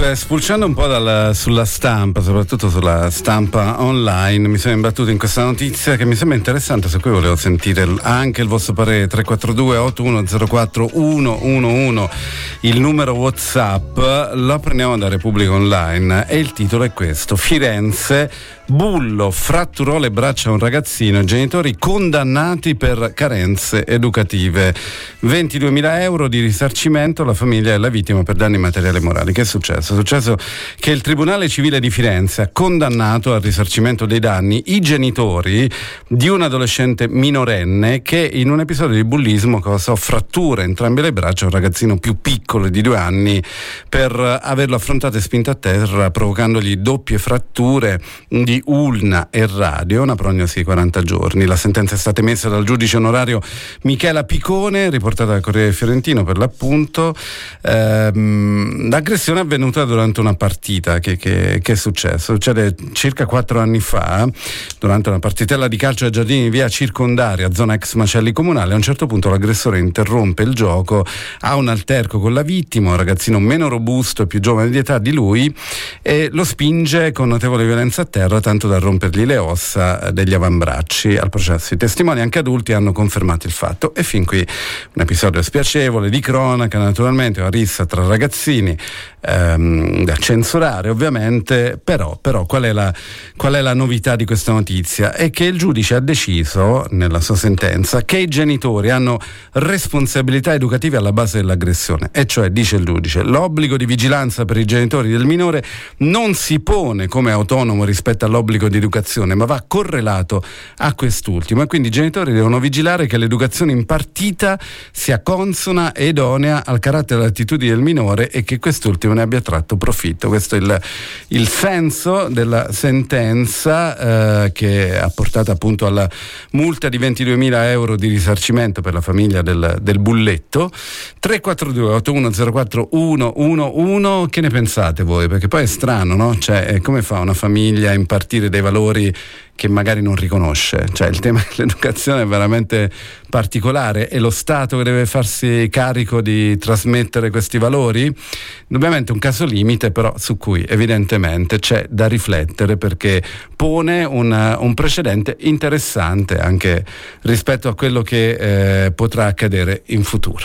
spulciando un po' sulla stampa, soprattutto sulla stampa online, mi sono imbattuto in questa notizia che mi sembra interessante, su cui volevo sentire anche il vostro parere. 342 8104 111 il numero WhatsApp, lo prendiamo da Repubblica Online e il titolo è questo: Firenze, bullo fratturò le braccia a un ragazzino, genitori condannati per carenze educative, 22.000 euro di risarcimento alla famiglia e alla vittima per danni materiali e morali. Che è successo? È successo che il Tribunale Civile di Firenze ha condannato al risarcimento dei danni i genitori di un adolescente minorenne che in un episodio di bullismo causò fratture entrambe le braccia a un ragazzino più piccolo di 2 anni per averlo affrontato e spinto a terra, provocandogli doppie fratture di ulna e radio, una prognosi di 40 giorni. La sentenza è stata emessa dal giudice onorario Michela Picone, riportata dal Corriere Fiorentino per l'appunto. L'aggressione è avvenuta durante una partita. Che è successo? Succede circa 4 anni fa, durante una partitella di calcio ai giardini di via Circondaria, zona ex macelli comunale. A un certo punto l'aggressore interrompe il gioco, ha un alterco con la vittima, un ragazzino meno robusto e più giovane di età di lui, e lo spinge con notevole violenza a terra, tanto da rompergli le ossa degli avambracci. Al processo i testimoni, anche adulti, hanno confermato il fatto, e fin qui un episodio spiacevole di cronaca, naturalmente una rissa tra ragazzini da censurare ovviamente, però qual è la novità di questa notizia? È che il giudice ha deciso nella sua sentenza che i genitori hanno responsabilità educative alla base dell'aggressione, e cioè, dice il giudice, l'obbligo di vigilanza per i genitori del minore non si pone come autonomo rispetto all'obbligo di educazione, ma va correlato a quest'ultimo, e quindi i genitori devono vigilare che l'educazione impartita sia consona e idonea al carattere e all'attitudine del minore e che quest'ultimo ne abbia tratto profitto. Questo è il senso della sentenza che ha portato appunto alla multa di 22.000 euro di risarcimento per la famiglia del bulletto. 342 8104 111. Che ne pensate voi? Perché poi è strano, no? Cioè, come fa una famiglia a impartire dei valori che magari non riconosce? Cioè, il tema dell'educazione è veramente particolare. È lo Stato che deve farsi carico di trasmettere questi valori? Ovviamente un caso limite, però su cui evidentemente c'è da riflettere, perché pone un precedente interessante anche rispetto a quello che potrà accadere in futuro.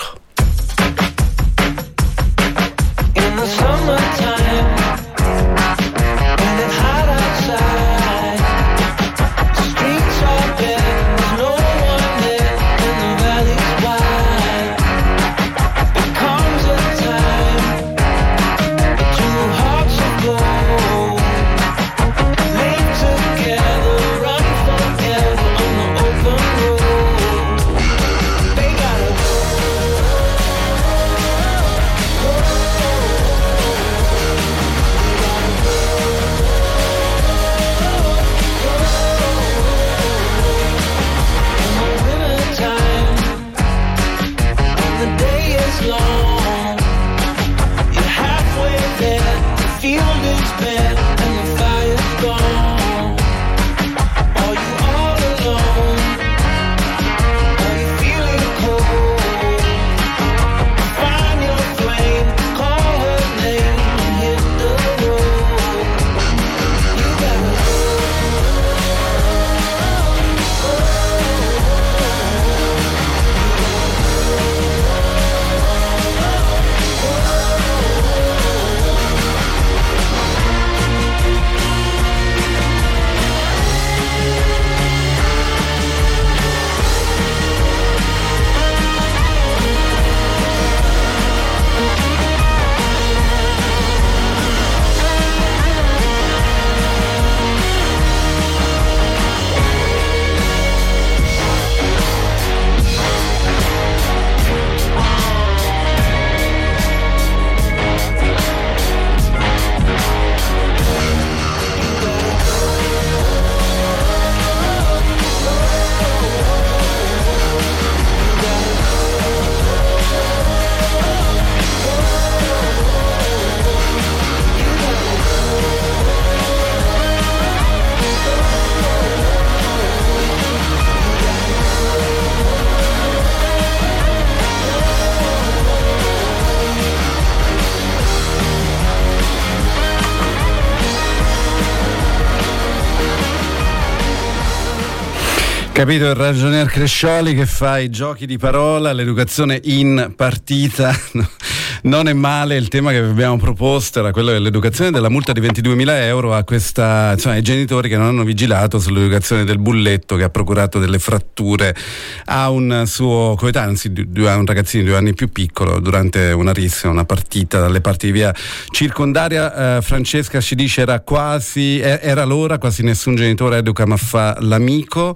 Capito il ragionier Crescioli che fa i giochi di parola, l'educazione in partita. Non è male. Il tema che vi abbiamo proposto era quello dell'educazione della multa di 22.000 euro a ai genitori che non hanno vigilato sull'educazione del bulletto che ha procurato delle fratture a un suo coetaneo, anzi a un ragazzino di 2 anni più piccolo durante una rissa, una partita dalle parti di via Circondaria. Francesca ci dice era l'ora, quasi nessun genitore educa ma fa l'amico.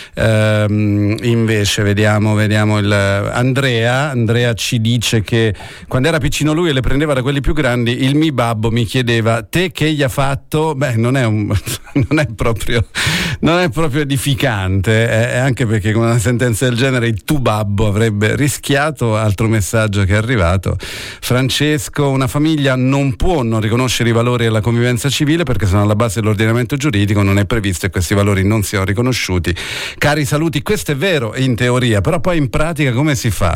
Invece vediamo Andrea ci dice che quando era piccino lui e le prendeva da quelli più grandi, il mio babbo mi chiedeva: te che gli ha fatto? Beh, non è proprio edificante, anche perché con una sentenza del genere il tu babbo avrebbe rischiato. Altro messaggio che è arrivato: Francesco, una famiglia non può non riconoscere i valori della convivenza civile perché sono alla base dell'ordinamento giuridico, non è previsto che questi valori non siano riconosciuti. Cari saluti. Questo è vero in teoria, però poi in pratica come si fa?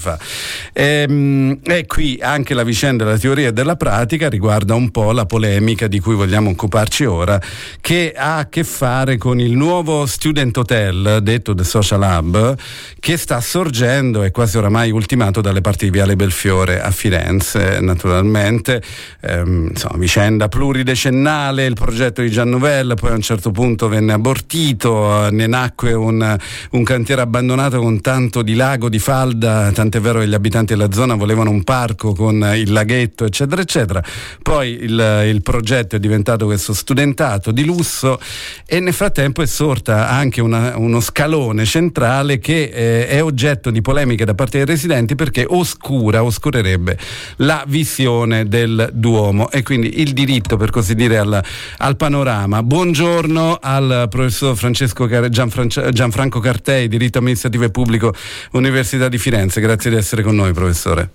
E qui anche la vicenda della teoria e della pratica riguarda un po' la polemica di cui vogliamo occuparci ora, che ha a che fare con il nuovo Student Hotel, detto The Social Hub, che sta sorgendo e quasi oramai ultimato dalle parti di Viale Belfiore a Firenze, naturalmente. Vicenda pluridecennale, il progetto di Gian Nouvel poi a un certo punto venne abortito, ne nacque un cantiere abbandonato con tanto di lago, di falda, tant'è vero che gli abitanti della zona volevano un parco con il laghetto eccetera eccetera. Poi il progetto è diventato questo studentato di lusso e nel frattempo è sorta anche uno scalone centrale che è oggetto di polemiche da parte dei residenti perché oscurerebbe la visione del Duomo e quindi il diritto, per così dire, al panorama. Buongiorno al professor Gianfranco Cartei, diritto amministrativo e pubblico, Università di Firenze. Grazie di essere con noi, professore.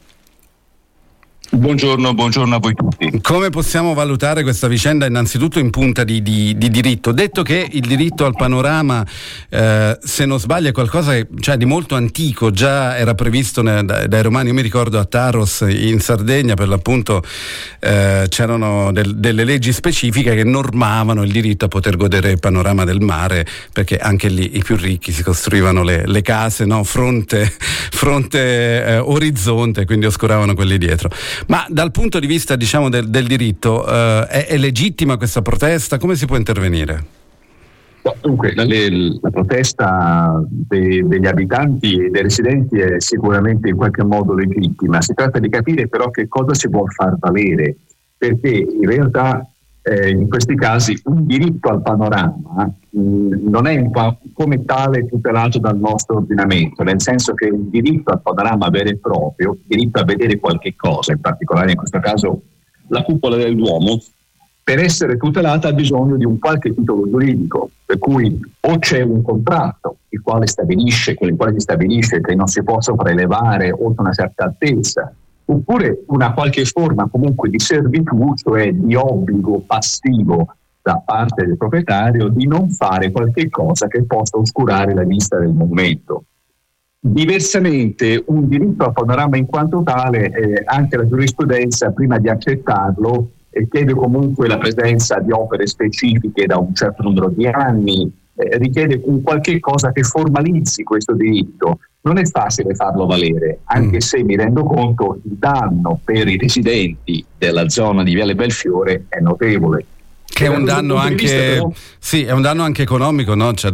Buongiorno a voi tutti. Come possiamo valutare questa vicenda innanzitutto in punta di diritto? Detto che il diritto al panorama, se non sbaglio, è qualcosa di molto antico, già era previsto dai romani. Io mi ricordo a Taros in Sardegna, per l'appunto, c'erano delle leggi specifiche che normavano il diritto a poter godere il panorama del mare, perché anche lì i più ricchi si costruivano le case, no? fronte orizzonte, quindi oscuravano quelli dietro. Ma dal punto di vista, diciamo, del diritto, è legittima questa protesta? Come si può intervenire? Dunque, la protesta degli abitanti e dei residenti è sicuramente in qualche modo legittima. Si tratta di capire però che cosa si può far valere, perché in realtà in questi casi un diritto al panorama non è come tale tutelato dal nostro ordinamento, nel senso che il diritto al panorama vero e proprio, il diritto a vedere qualche cosa, in particolare in questo caso la cupola del Duomo, per essere tutelata ha bisogno di un qualche titolo giuridico, per cui o c'è un contratto con il quale si stabilisce che non si possa prelevare oltre una certa altezza, oppure una qualche forma comunque di servitù, cioè di obbligo passivo da parte del proprietario di non fare qualche cosa che possa oscurare la vista del monumento. Diversamente, un diritto al panorama in quanto tale, anche la giurisprudenza, prima di accettarlo, chiede comunque la presenza di opere specifiche da un certo numero di anni, richiede un qualche cosa che formalizzi questo diritto. Non è facile farlo valere, anche se mi rendo conto il danno per i residenti della zona di Viale Belfiore è notevole. Che è un danno anche, è un danno anche economico, no? Cioè,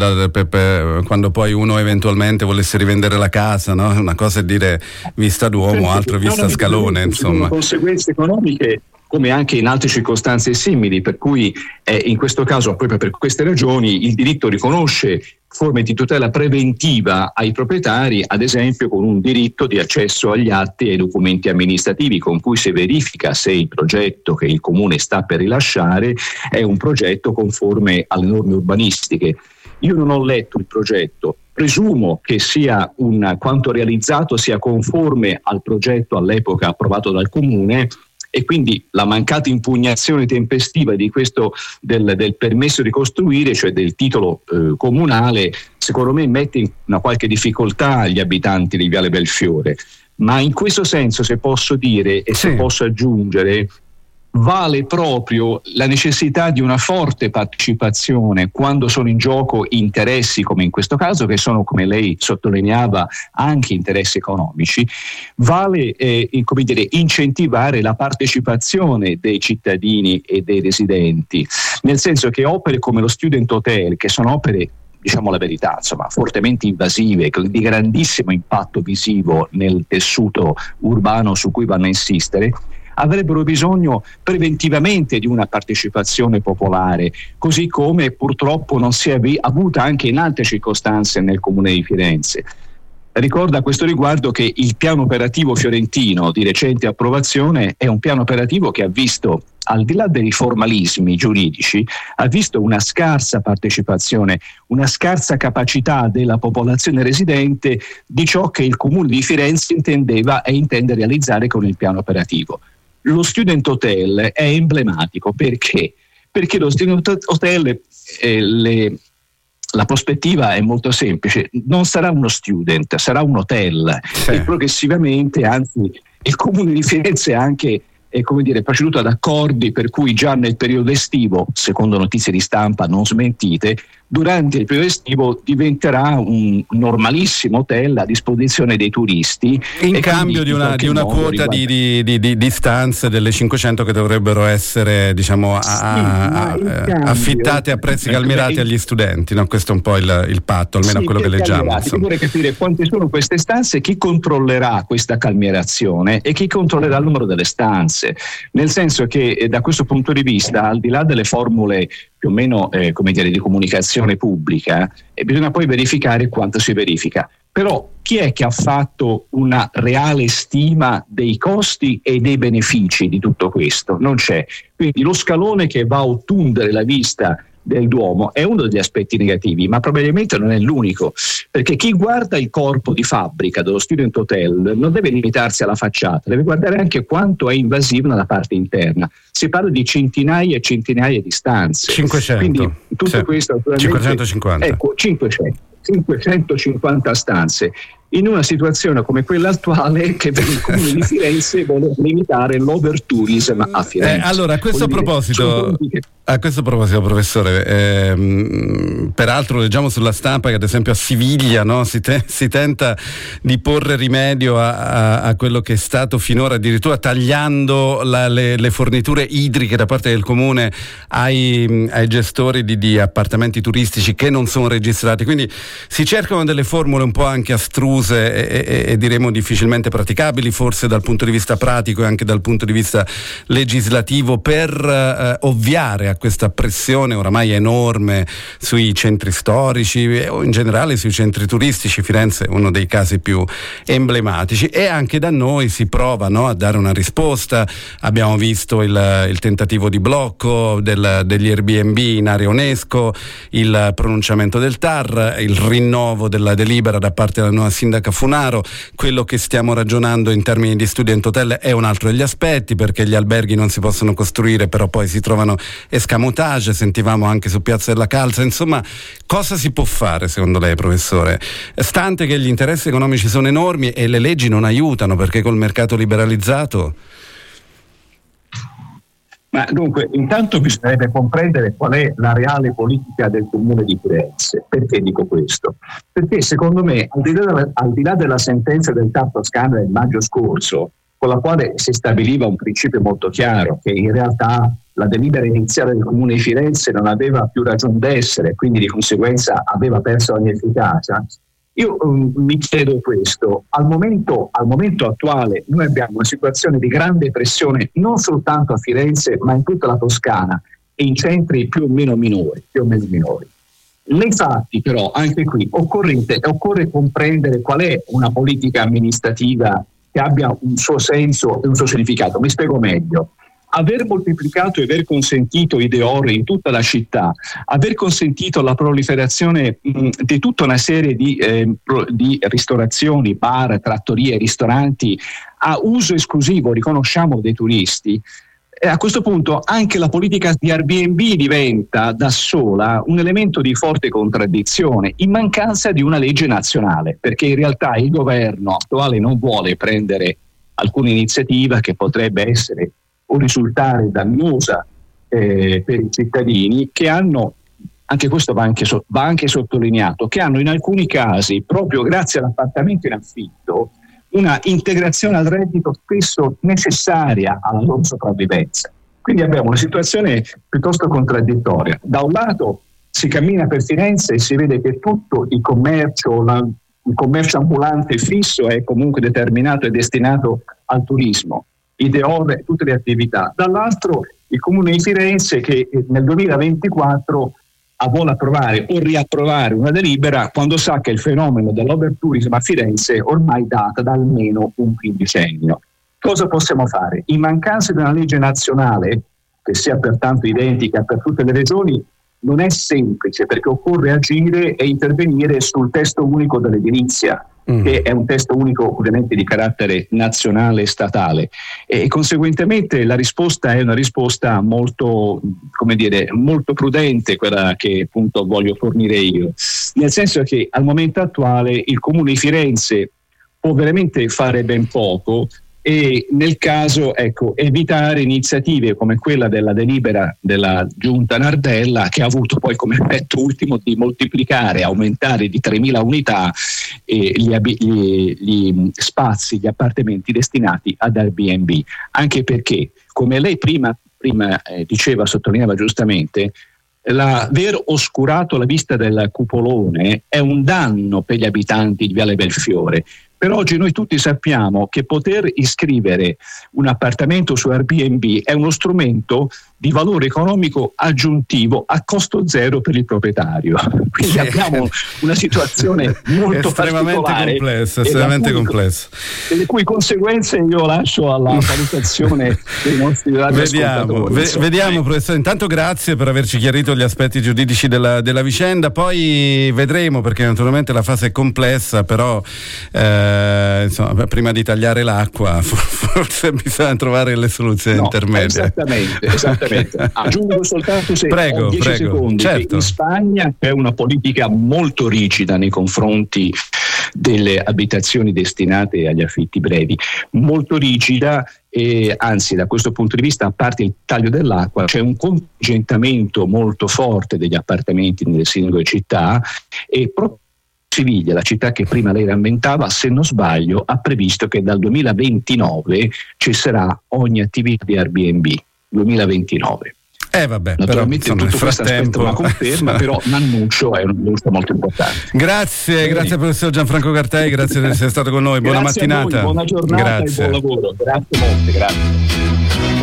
quando poi uno eventualmente volesse rivendere la casa, no? Una cosa è dire vista Duomo, altro vista Scalone, insomma. Conseguenze economiche, come anche in altre circostanze simili, per cui in questo caso, proprio per queste ragioni, il diritto riconosce forme di tutela preventiva ai proprietari, ad esempio con un diritto di accesso agli atti e ai documenti amministrativi con cui si verifica se il progetto che il comune sta per rilasciare è un progetto conforme alle norme urbanistiche. Io non ho letto il progetto, presumo che sia quanto realizzato sia conforme al progetto all'epoca approvato dal comune, e quindi la mancata impugnazione tempestiva di questo del permesso di costruire, cioè del titolo comunale, secondo me mette in una qualche difficoltà gli abitanti di Viale Belfiore. Ma in questo senso, se posso dire e se posso aggiungere, vale proprio la necessità di una forte partecipazione quando sono in gioco interessi, come in questo caso, che sono, come lei sottolineava, anche interessi economici. Vale come dire, incentivare la partecipazione dei cittadini e dei residenti, nel senso che opere come lo Student Hotel, che sono opere, diciamo la verità, insomma, fortemente invasive, di grandissimo impatto visivo nel tessuto urbano su cui vanno a insistere, avrebbero bisogno preventivamente di una partecipazione popolare, così come purtroppo non si è avuta anche in altre circostanze nel Comune di Firenze. Ricordo a questo riguardo che il piano operativo fiorentino di recente approvazione è un piano operativo che ha visto, al di là dei formalismi giuridici, ha visto una scarsa partecipazione, una scarsa capacità della popolazione residente di ciò che il Comune di Firenze intendeva e intende realizzare con il piano operativo. Lo Student Hotel è emblematico perché lo Student Hotel la prospettiva è molto semplice: non sarà uno student, sarà un hotel, e progressivamente, anzi, il Comune di Firenze ha anche proceduto ad accordi per cui già nel periodo estivo, secondo notizie di stampa non smentite, durante il periodo estivo diventerà un normalissimo hotel a disposizione dei turisti, in cambio di una quota di stanze delle 500 che dovrebbero essere, diciamo, affittate a prezzi calmierati agli studenti, no? Questo è un po' il patto, almeno quello che leggiamo. Vorrei capire quante sono queste stanze, chi controllerà questa calmierazione e chi controllerà il numero delle stanze, nel senso che da questo punto di vista, al di là delle formule più o meno di comunicazione pubblica, bisogna poi verificare quanto si verifica. Però chi è che ha fatto una reale stima dei costi e dei benefici di tutto questo? Non c'è. Quindi lo scalone che va a ottundere la vista del Duomo è uno degli aspetti negativi, ma probabilmente non è l'unico, perché chi guarda il corpo di fabbrica dello Student Hotel non deve limitarsi alla facciata, deve guardare anche quanto è invasivo nella parte interna. Si parla di centinaia e centinaia di stanze. 500. Quindi tutto questo 550. Ecco, 550 stanze in una situazione come quella attuale, che per il Comune di Firenze vuole limitare l'overtourism a Firenze. Allora, a questo proposito, professore, peraltro leggiamo sulla stampa che ad esempio a Siviglia, no, si tenta di porre rimedio a quello che è stato finora, addirittura tagliando le forniture idriche da parte del Comune ai gestori di appartamenti turistici che non sono registrati. Quindi si cercano delle formule un po' anche astruse e diremo difficilmente praticabili, forse dal punto di vista pratico e anche dal punto di vista legislativo, per ovviare a questa pressione oramai enorme sui centri storici o in generale sui centri turistici. Firenze è uno dei casi più emblematici, e anche da noi si prova, no, a dare una risposta. Abbiamo visto il tentativo di blocco degli Airbnb in area UNESCO, il pronunciamento del TAR, il rinnovo della delibera da parte della nuova sindaca Funaro. Quello che stiamo ragionando in termini di Student Hotel è un altro degli aspetti, perché gli alberghi non si possono costruire, però poi si trovano escamotage, sentivamo anche su Piazza della Calza. Insomma, cosa si può fare secondo lei, professore? Stante che gli interessi economici sono enormi e le leggi non aiutano, perché col mercato liberalizzato... Ma dunque, intanto bisognerebbe comprendere qual è la reale politica del Comune di Firenze. Perché dico questo? Perché secondo me, al di là della sentenza del TAR Toscana del maggio scorso, con la quale si stabiliva un principio molto chiaro, che in realtà la delibera iniziale del Comune di Firenze non aveva più ragion d'essere, quindi di conseguenza aveva perso ogni efficacia, io mi chiedo questo: al momento attuale noi abbiamo una situazione di grande pressione non soltanto a Firenze ma in tutta la Toscana e in centri più o meno minori. Nei fatti però anche qui occorre comprendere qual è una politica amministrativa che abbia un suo senso e un suo significato. Mi spiego meglio. Aver moltiplicato e aver consentito i dehors in tutta la città, aver consentito la proliferazione di tutta una serie di ristorazioni, bar, trattorie, ristoranti a uso esclusivo, riconosciamo, dei turisti, a questo punto anche la politica di Airbnb diventa da sola un elemento di forte contraddizione, in mancanza di una legge nazionale, perché in realtà il governo attuale non vuole prendere alcuna iniziativa che potrebbe essere o risultare dannosa per i cittadini, che hanno, anche questo va anche sottolineato, che hanno in alcuni casi, proprio grazie all'appartamento in affitto, una integrazione al reddito spesso necessaria alla loro sopravvivenza. Quindi abbiamo una situazione piuttosto contraddittoria. Da un lato si cammina per Firenze e si vede che tutto il commercio ambulante fisso è comunque determinato e destinato al turismo, ideole, tutte le attività. Dall'altro il Comune di Firenze che nel 2024 vuole approvare o riapprovare una delibera quando sa che il fenomeno dell'overtourism a Firenze ormai data da almeno un quindicennio. Cosa possiamo fare? In mancanza di una legge nazionale che sia pertanto identica per tutte le regioni, non è semplice, perché occorre agire e intervenire sul testo unico dell'edilizia, che è un testo unico ovviamente di carattere nazionale e statale, e conseguentemente la risposta è una risposta molto, molto prudente, quella che appunto voglio fornire io, nel senso che al momento attuale il Comune di Firenze può veramente fare ben poco, e nel caso evitare iniziative come quella della delibera della Giunta Nardella, che ha avuto poi come effetto ultimo di moltiplicare, aumentare di 3.000 unità gli spazi, gli appartamenti destinati ad Airbnb, anche perché, come lei prima sottolineava giustamente, l'aver oscurato la vista del cupolone è un danno per gli abitanti di Viale Belfiore. Per oggi noi tutti sappiamo che poter iscrivere un appartamento su Airbnb è uno strumento di valore economico aggiuntivo a costo zero per il proprietario. Quindi abbiamo una situazione molto estremamente complessa. Le cui conseguenze io lascio alla valutazione dei nostri radioascoltatori. Vediamo, professore. Intanto grazie per averci chiarito gli aspetti giuridici della vicenda. Poi vedremo, perché naturalmente la fase è complessa, però prima di tagliare l'acqua forse bisogna trovare le soluzioni intermedie. Esattamente. Aggiungo soltanto 10 secondi, certo, che in Spagna c'è una politica molto rigida nei confronti delle abitazioni destinate agli affitti brevi, molto rigida, e anzi da questo punto di vista, a parte il taglio dell'acqua, c'è un contingentamento molto forte degli appartamenti nelle singole città, e proprio Siviglia, la città che prima lei rammentava, se non sbaglio ha previsto che dal 2029 cesserà ogni attività di Airbnb. 2029. Naturalmente però, tutto questo aspetta una conferma, però l'annuncio è un annuncio molto importante. Grazie professor Gianfranco Cartei, grazie di essere stato con noi, buona mattinata. Buona giornata e buon lavoro, grazie molte, grazie.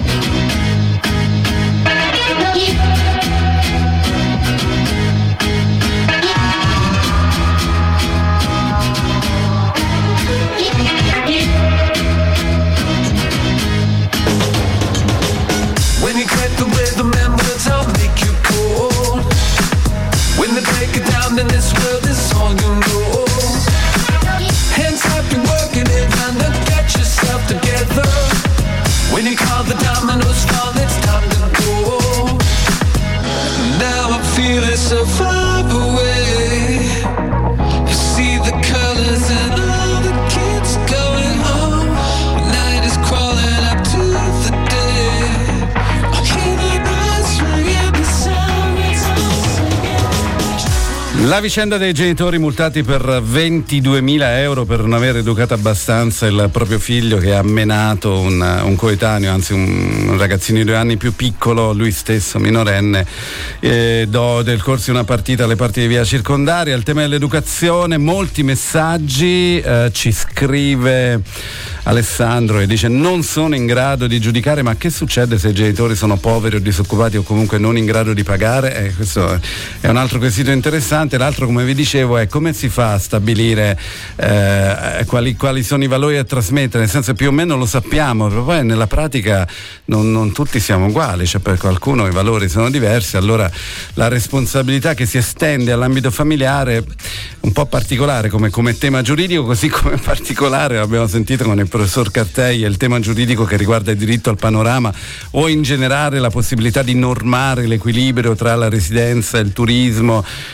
When you crack the rhythm and words I'll make you cold. When they break it down, then this world is all you know. Hands up, you're working it, and then get yourself together. When you call the dominoes fall, it's time to go. Now I'm feeling so far away. You see the colors and all the kids going home. Night is crawling up to the day. La vicenda dei genitori multati per 22.000 euro per non aver educato abbastanza il proprio figlio, che ha menato un coetaneo, anzi un ragazzino di 2 anni più piccolo, lui stesso minorenne, del corso di una partita alle parti di via Circondaria. Il tema dell'educazione, molti messaggi, ci scrive Alessandro e dice: non sono in grado di giudicare, ma che succede se i genitori sono poveri o disoccupati o comunque non in grado di pagare? Questo è un altro quesito interessante. L'altro, come vi dicevo, è come si fa a stabilire quali sono i valori a trasmettere, nel senso, più o meno lo sappiamo, però poi nella pratica non tutti siamo uguali, cioè per qualcuno i valori sono diversi, allora la responsabilità che si estende all'ambito familiare, un po' particolare come tema giuridico, così come particolare, l'abbiamo sentito con il professor Cartei, è il tema giuridico che riguarda il diritto al panorama o in generale la possibilità di normare l'equilibrio tra la residenza e il turismo. Insomma,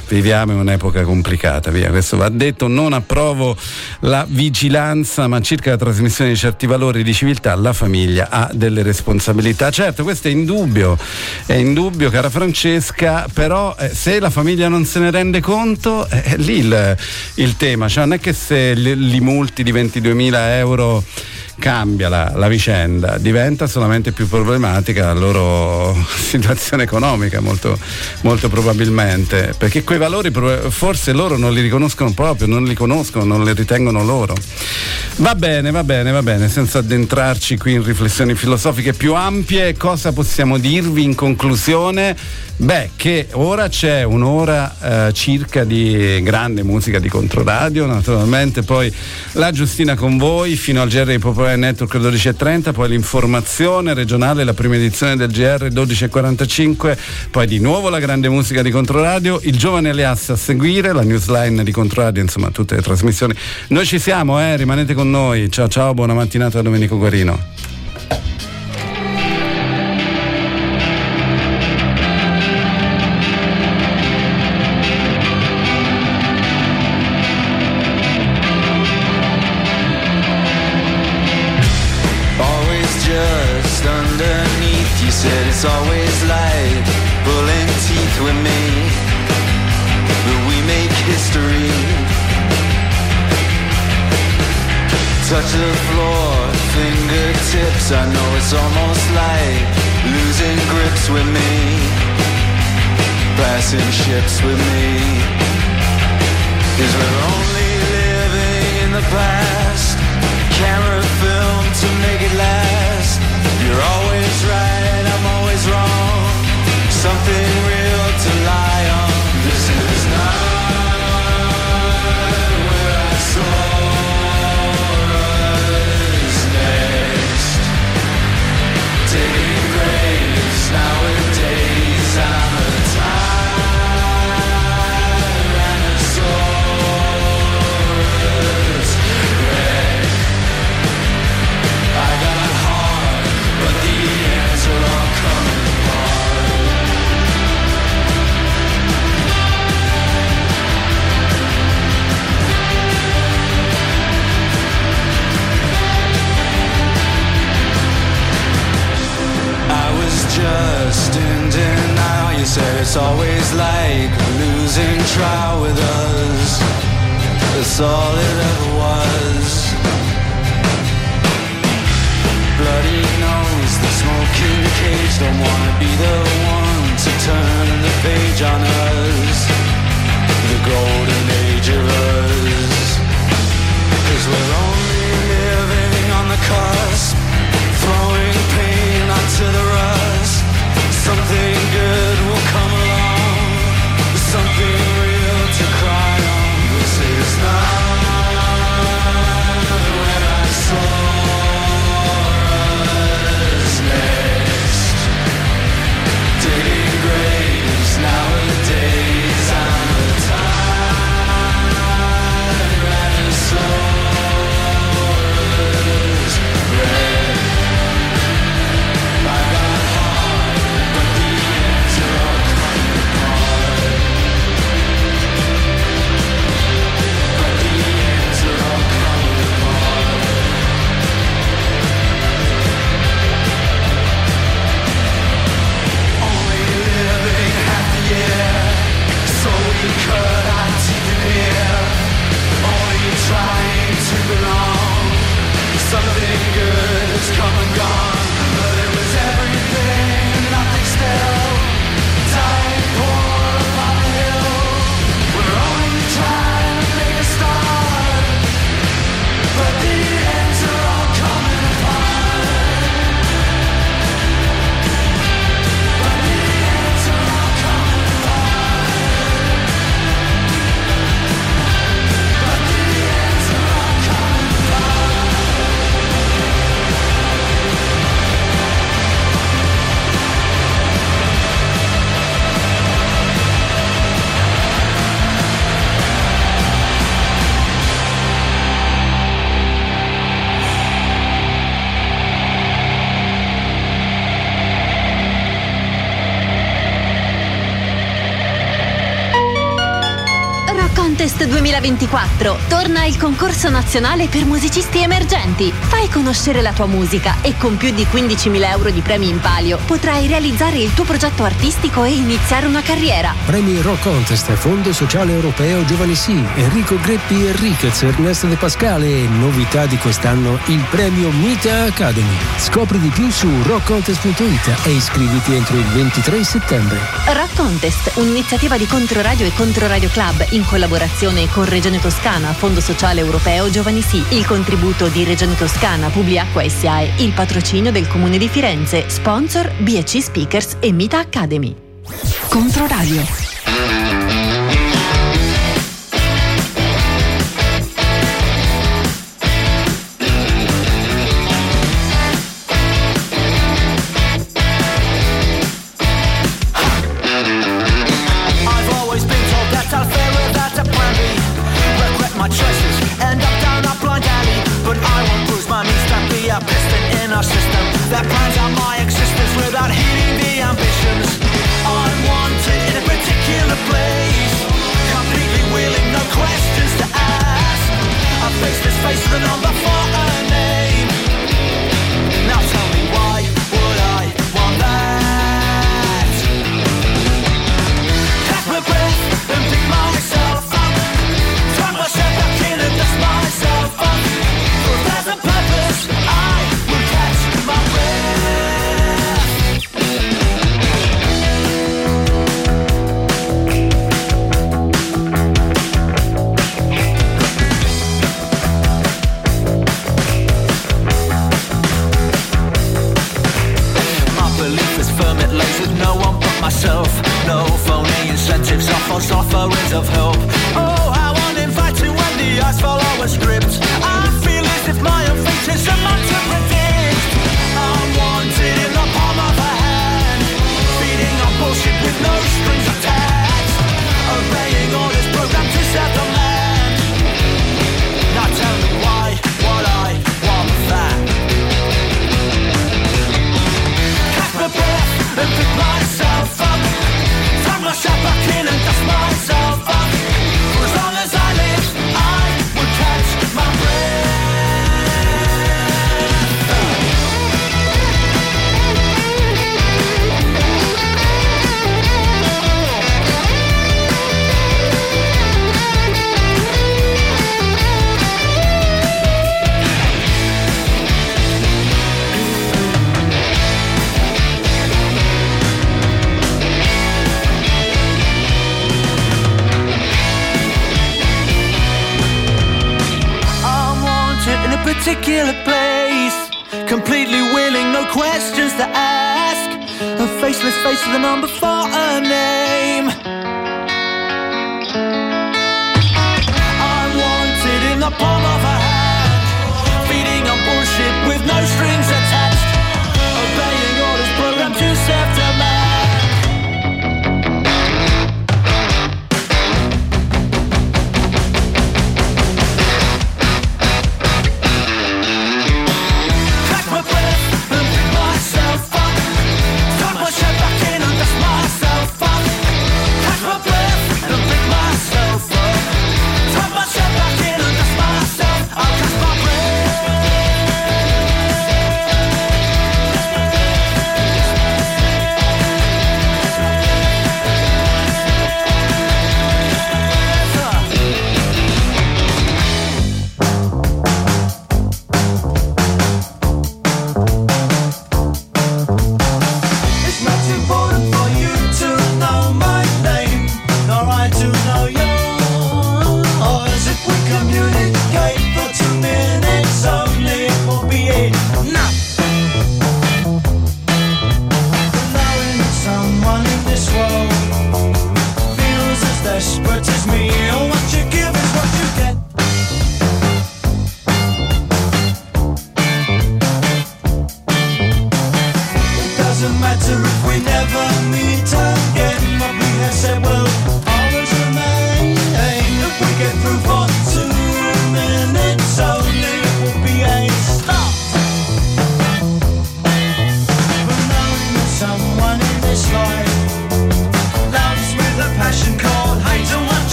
viviamo in un'epoca complicata, via, questo va detto. Non approvo la vigilanza, ma circa la trasmissione di certi valori di civiltà la famiglia ha delle responsabilità. Certo, questo è indubbio, cara Francesca, però se la famiglia non se ne rende conto, è lì il tema, cioè non è che se li multi di 22.000 euro cambia la vicenda, diventa solamente più problematica la loro situazione economica, molto, molto probabilmente, perché quei valori forse loro non li riconoscono proprio, non li conoscono, non li ritengono loro. Va bene, senza addentrarci qui in riflessioni filosofiche più ampie, cosa possiamo dirvi in conclusione? Beh, che ora c'è un'ora circa di grande musica di Controradio, naturalmente, poi la Giustina con voi fino al GR di Popolare Network 12.30, poi l'informazione regionale, la prima edizione del GR 12.45, poi di nuovo la grande musica di Controradio, il giovane Elias a seguire, la newsline di Controradio, insomma tutte le trasmissioni. Noi ci siamo, rimanete con noi. Ciao, buona mattinata da Domenico Guarino. It's always like pulling teeth with me, but we make history. Touch the floor, fingertips, I know it's almost like losing grips with me, passing ships with me, 'cause we're only living in the past, camera film to make it last. You're always right, I'm always wrong, something real to lie on. This is not where I saw us next. Digging graves nowadays, I'm a Tyrannosaurus wreck. I got heart, but the ends are all coming apart. I was just in denial. You said it's always like losing trial with us. That's all it ever was. Bloody nose, the smoking cage. Don't wanna be the one to turn the page on us, the golden age of us. 'Cause we're only living on the cusp, throwing pain onto the rust. Something good will come along, something real to cry on. This is not where I saw next. Contest 2024. Torna il concorso nazionale per musicisti emergenti. Fai conoscere la tua musica e con più di 15.000 euro di premi in palio potrai realizzare il tuo progetto artistico e iniziare una carriera. Premi Rock Contest, Fondo Sociale Europeo Giovani Sì, Enrico Greppi Enriquez, Ernesto De Pascale e novità di quest'anno il premio Mita Academy. Scopri di più su rockcontest.it e iscriviti entro il 23 settembre. Rock Contest, un'iniziativa di Controradio e Controradio Club in collaborazione con Regione Toscana, Fondo Sociale Europeo Giovani Sì, il contributo di Regione Toscana, Publiacqua SIAE, il patrocinio del Comune di Firenze, sponsor BC Speakers e Mita Academy. Controradio. My choices end up down a blind alley, but I won't bruise my knees to be a piston in a system that plans out my existence without heeding the ambitions. I'm wanted in a particular place, completely willing, no questions to ask. I face this face with a number for a name. Now tell me why would I want that? Catch my breath and pick myself up. Myself back in and dust myself up. For there's a purpose, I will catch my My belief is firm, it lays with no one but myself. No phony incentives, false offerings of help. Oh, how uninviting when the eyes follow a script. I feel as if my own fate is a man to predict. I'm wanted in the palm of a hand, feeding on bullshit with no strings attached, obeying orders programmed to set the land. Now tell me why would I want that? Catch my breath and pick myself up, turn myself back in and dust myself up. For as long as I live, I will catch my breath. In a particular place, completely willing, no questions to ask. A faceless face with a number for a name. I'm wanted in the palm of a hand, feeding on bullshit with no strings attached, obeying orders programmed to serve the man. Myself up, turn myself back in and dust myself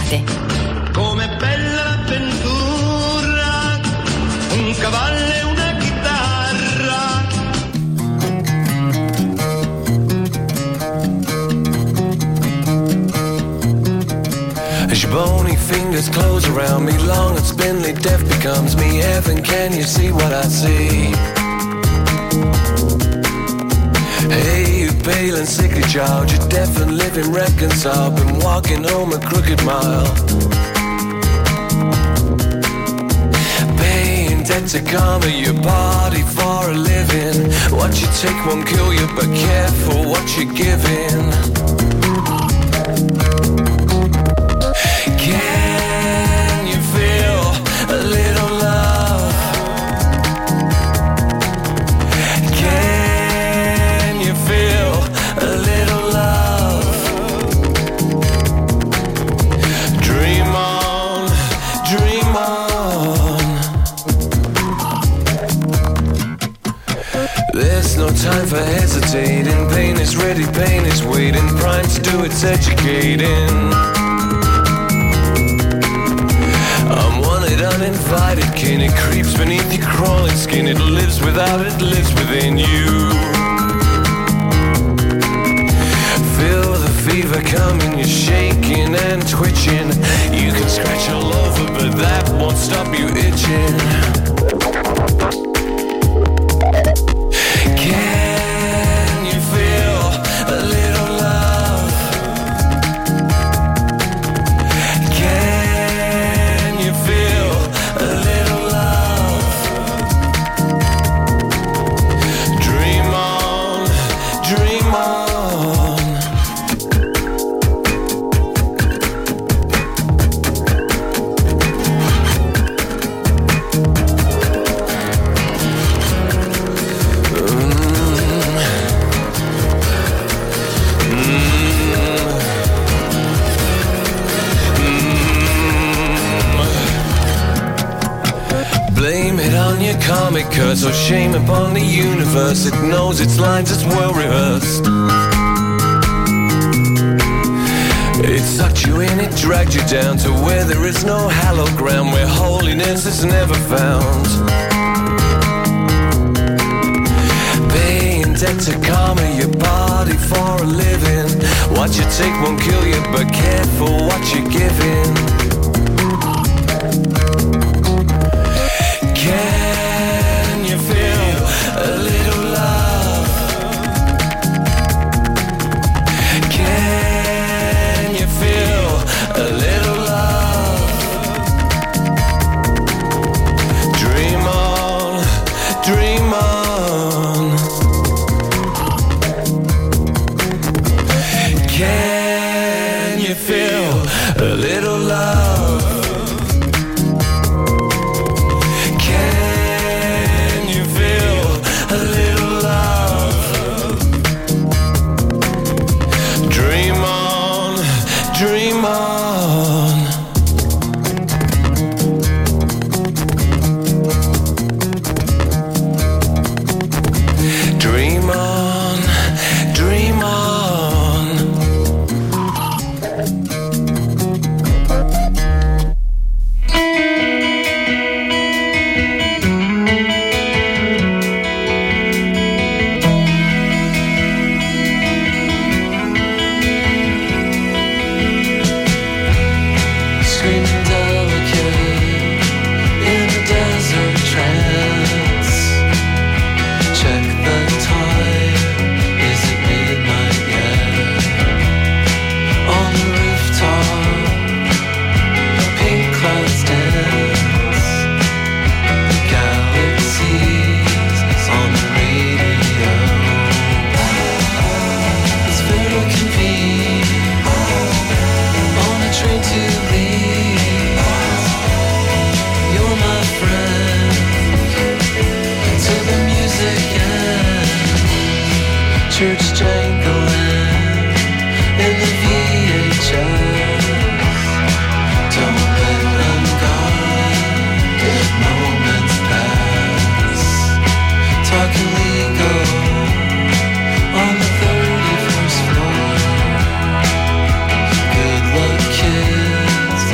puntate. Come bella l'avventura, un cavallo e una chitarra. As your bony fingers close around me, long and spindly death becomes me. Heaven, can you see what I see? Hey, you pale and sickly child, you're deaf and living reconciled, been walking home a crooked mile. Paying debt to karma, your body for a living. What you take won't kill you, but careful what you're giving. Can you feel a little love? Can you feel a little love? Dream on, dream on. There's no time for hesitating. Pain is ready, pain is waiting. Prime to do its educating. Uninvited kin, it creeps beneath your crawling skin. It lives without, it lives within you. Feel the fever coming, you're shaking and twitching. You can scratch all over, but that won't stop you itching. Can you feel a little love? Can you feel a little love? Dream on, dream on. Blame it on your karmic curse, or shame upon the universe. It knows its lines, it's well rehearsed. It sucked you in, it dragged you down to where there is no hallowed ground, where holiness is never found. Paying debt to karma, your body for a living. What you take won't kill you, but careful what you're giving. Can you feel a little love? Can you feel a little love? Dream on, dream on. Can you feel a little love? Dream on. Dream on, dream on. Church jangling in the VHS. Don't let them go. Good moments pass. Talking legal on the 31st floor. Good luck, kids.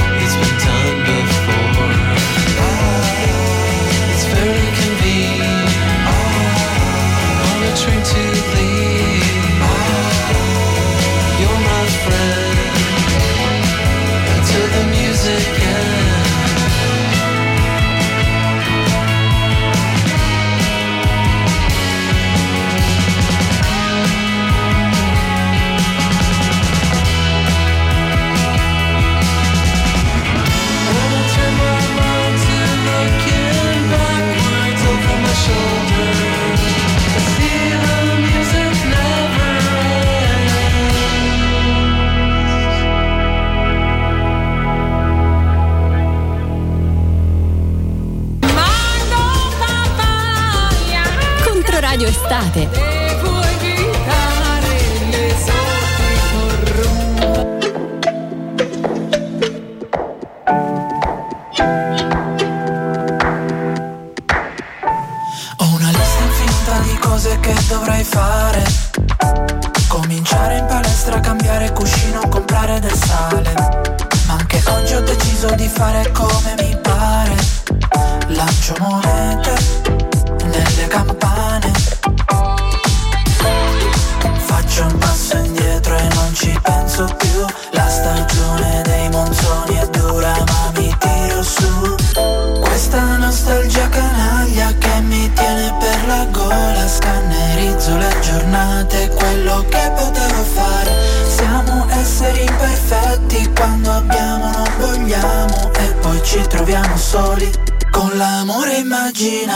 Radio Estate. Devo evitare le sorti corrotte. Ho una lista infinita di cose che dovrei fare. Cominciare in palestra, cambiare cuscino, comprare del sale. Ma anche oggi ho deciso di fare come mi pare. Lancio monete nelle campane. Faccio un passo indietro e non ci penso più. La stagione dei monsoni è dura ma mi tiro su. Questa nostalgia canaglia che mi tiene per la gola. Scannerizzo le giornate, quello che potevo fare. Siamo esseri imperfetti, quando abbiamo non vogliamo e poi ci troviamo soli con l'amore immaginario.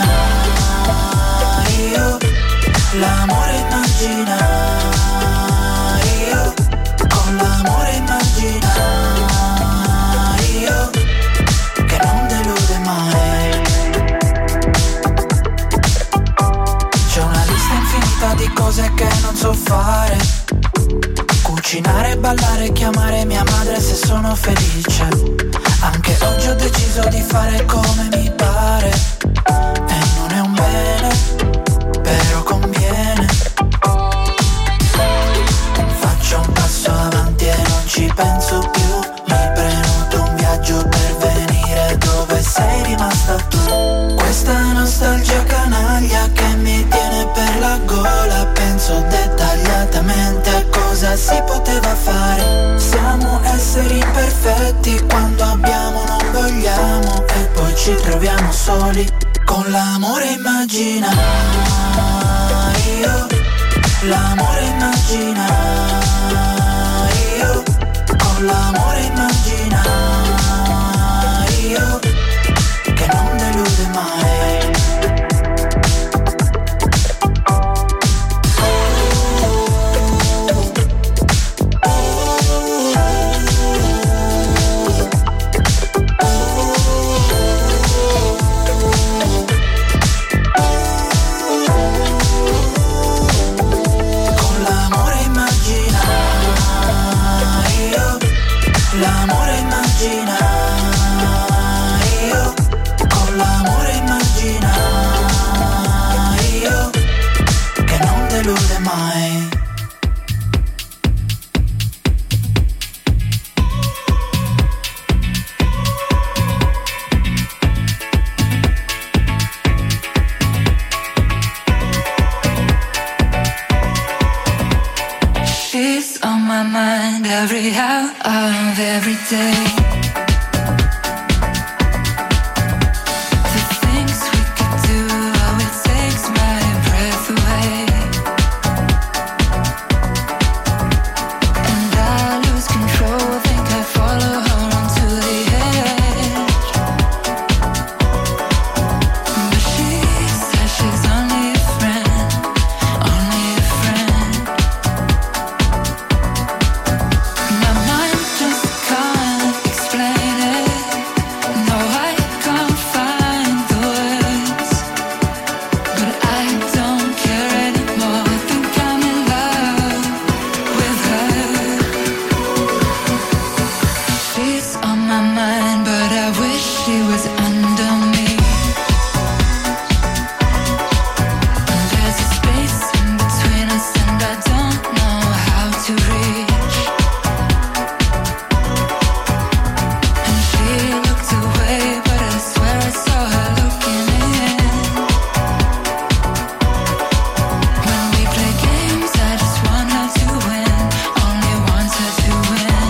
L'amore immaginario, con l'amore immaginario che non delude mai. C'è una lista infinita di cose che non so fare. Cucinare, ballare, chiamare mia madre se sono felice. Anche oggi ho deciso di fare come mi pare. E non è un bene, però conviene. Faccio un passo avanti e non ci penso più. Mi prenoto un viaggio per venire dove sei rimasta tu. Questa nostalgia canaglia che mi tiene per la gola. Penso dettagliatamente a cosa si poteva fare. Siamo esseri imperfetti, quando abbiamo non vogliamo e poi ci troviamo soli con l'amore immaginario. L'amore immaginario, con l'amore immaginario che non delude mai. L'amore immaginario, con l'amore immaginario che non delude mai. She's on my mind every hour of every day. The things we could do, oh, it takes my breath away. And I lose control, think I follow her onto the edge. But she says she's only a friend, only a friend. My mind just can't explain it. No, I can't find the words. But I don't care anymore. Think I'm in love with her. She's on my mind, but I wish she was under me. And there's a space in between us, and I don't know how to reach. And she looked away, but I swear I saw her looking in. When we play games, I just want her to win, only want her to win.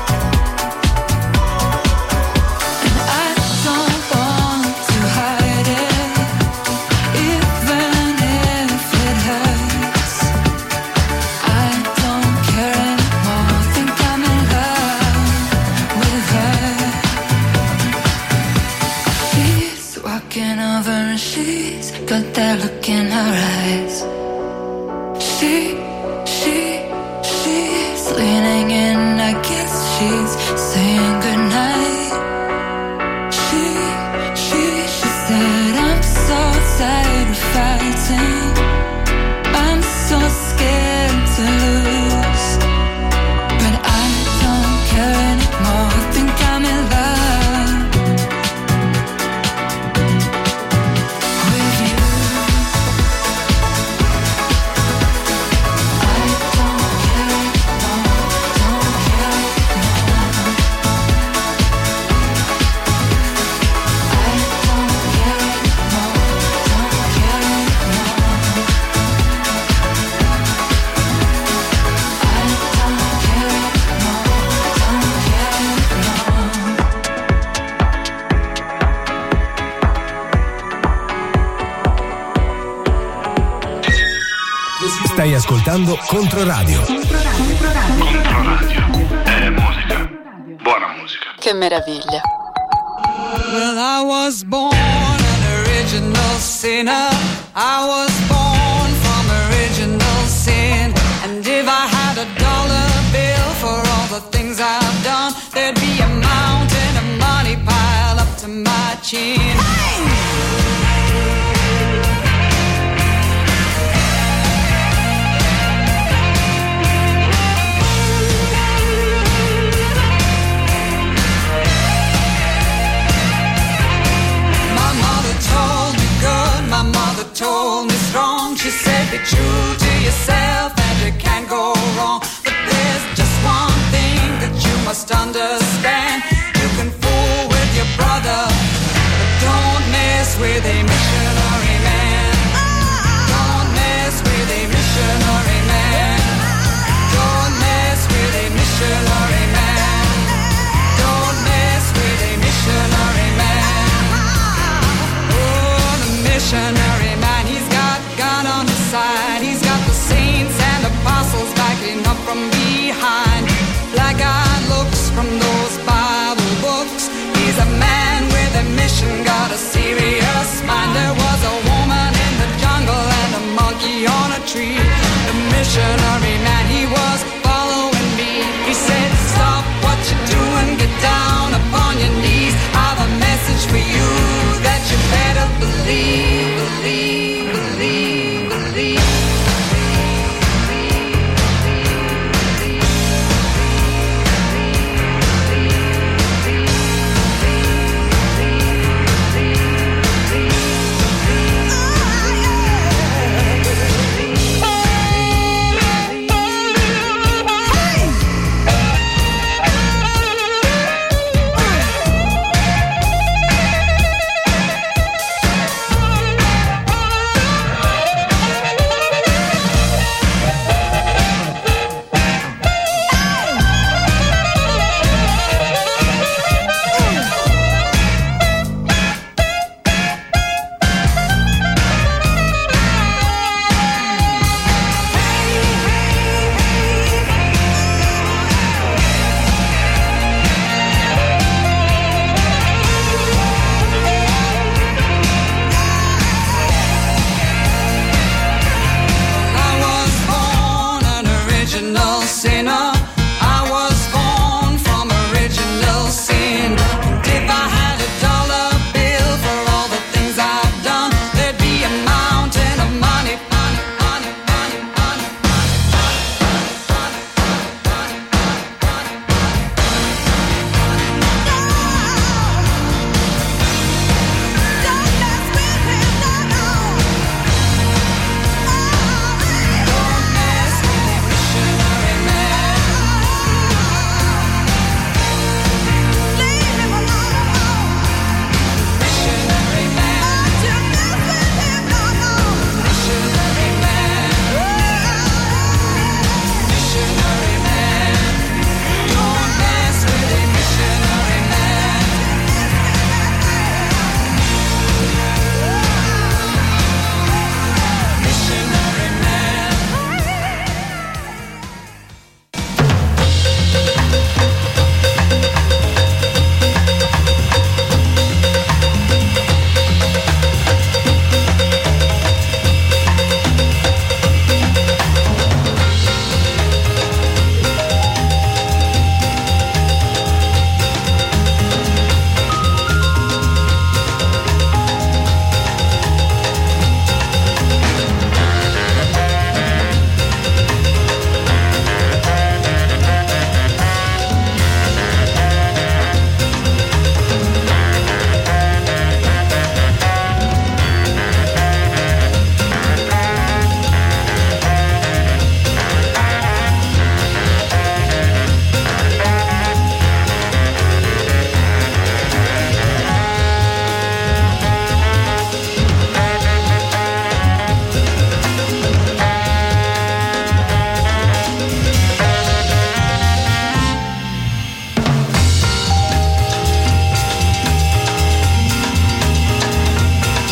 And I don't want to hide it, even if it hurts. I don't care anymore, think I'm in love with her. She's walking over and she's got that look in her eyes. She's leaning in, I guess she's saying goodnight. She said, I'm so tired of fighting. Stai ascoltando Controradio. Controradio. È musica. Buona musica. Che meraviglia. Well, I was born an original sinner. I was born from original sin. And if I had $1 bill for all the things I've done, there'd be a mountain of money piled up to my chin. My mother told me strong. She said, be true to yourself and you can't go wrong. But there's just one thing that you must understand. You can fool with your brother, but don't mess with a missionary man. Don't mess with a missionary man. Don't mess with a missionary man. Don't mess with a missionary man. Missionary man, he's got God on his side. He's got the saints and apostles backing up from behind. Black-eyed looks from those Bible books. He's a man with a mission, got a serious mind. There was a woman in the jungle and a monkey on a tree. The missionary man, he was following me. He said, stop what you're doing, get down upon your knees. I've a message for you that you better believe. Believe, believe, believe.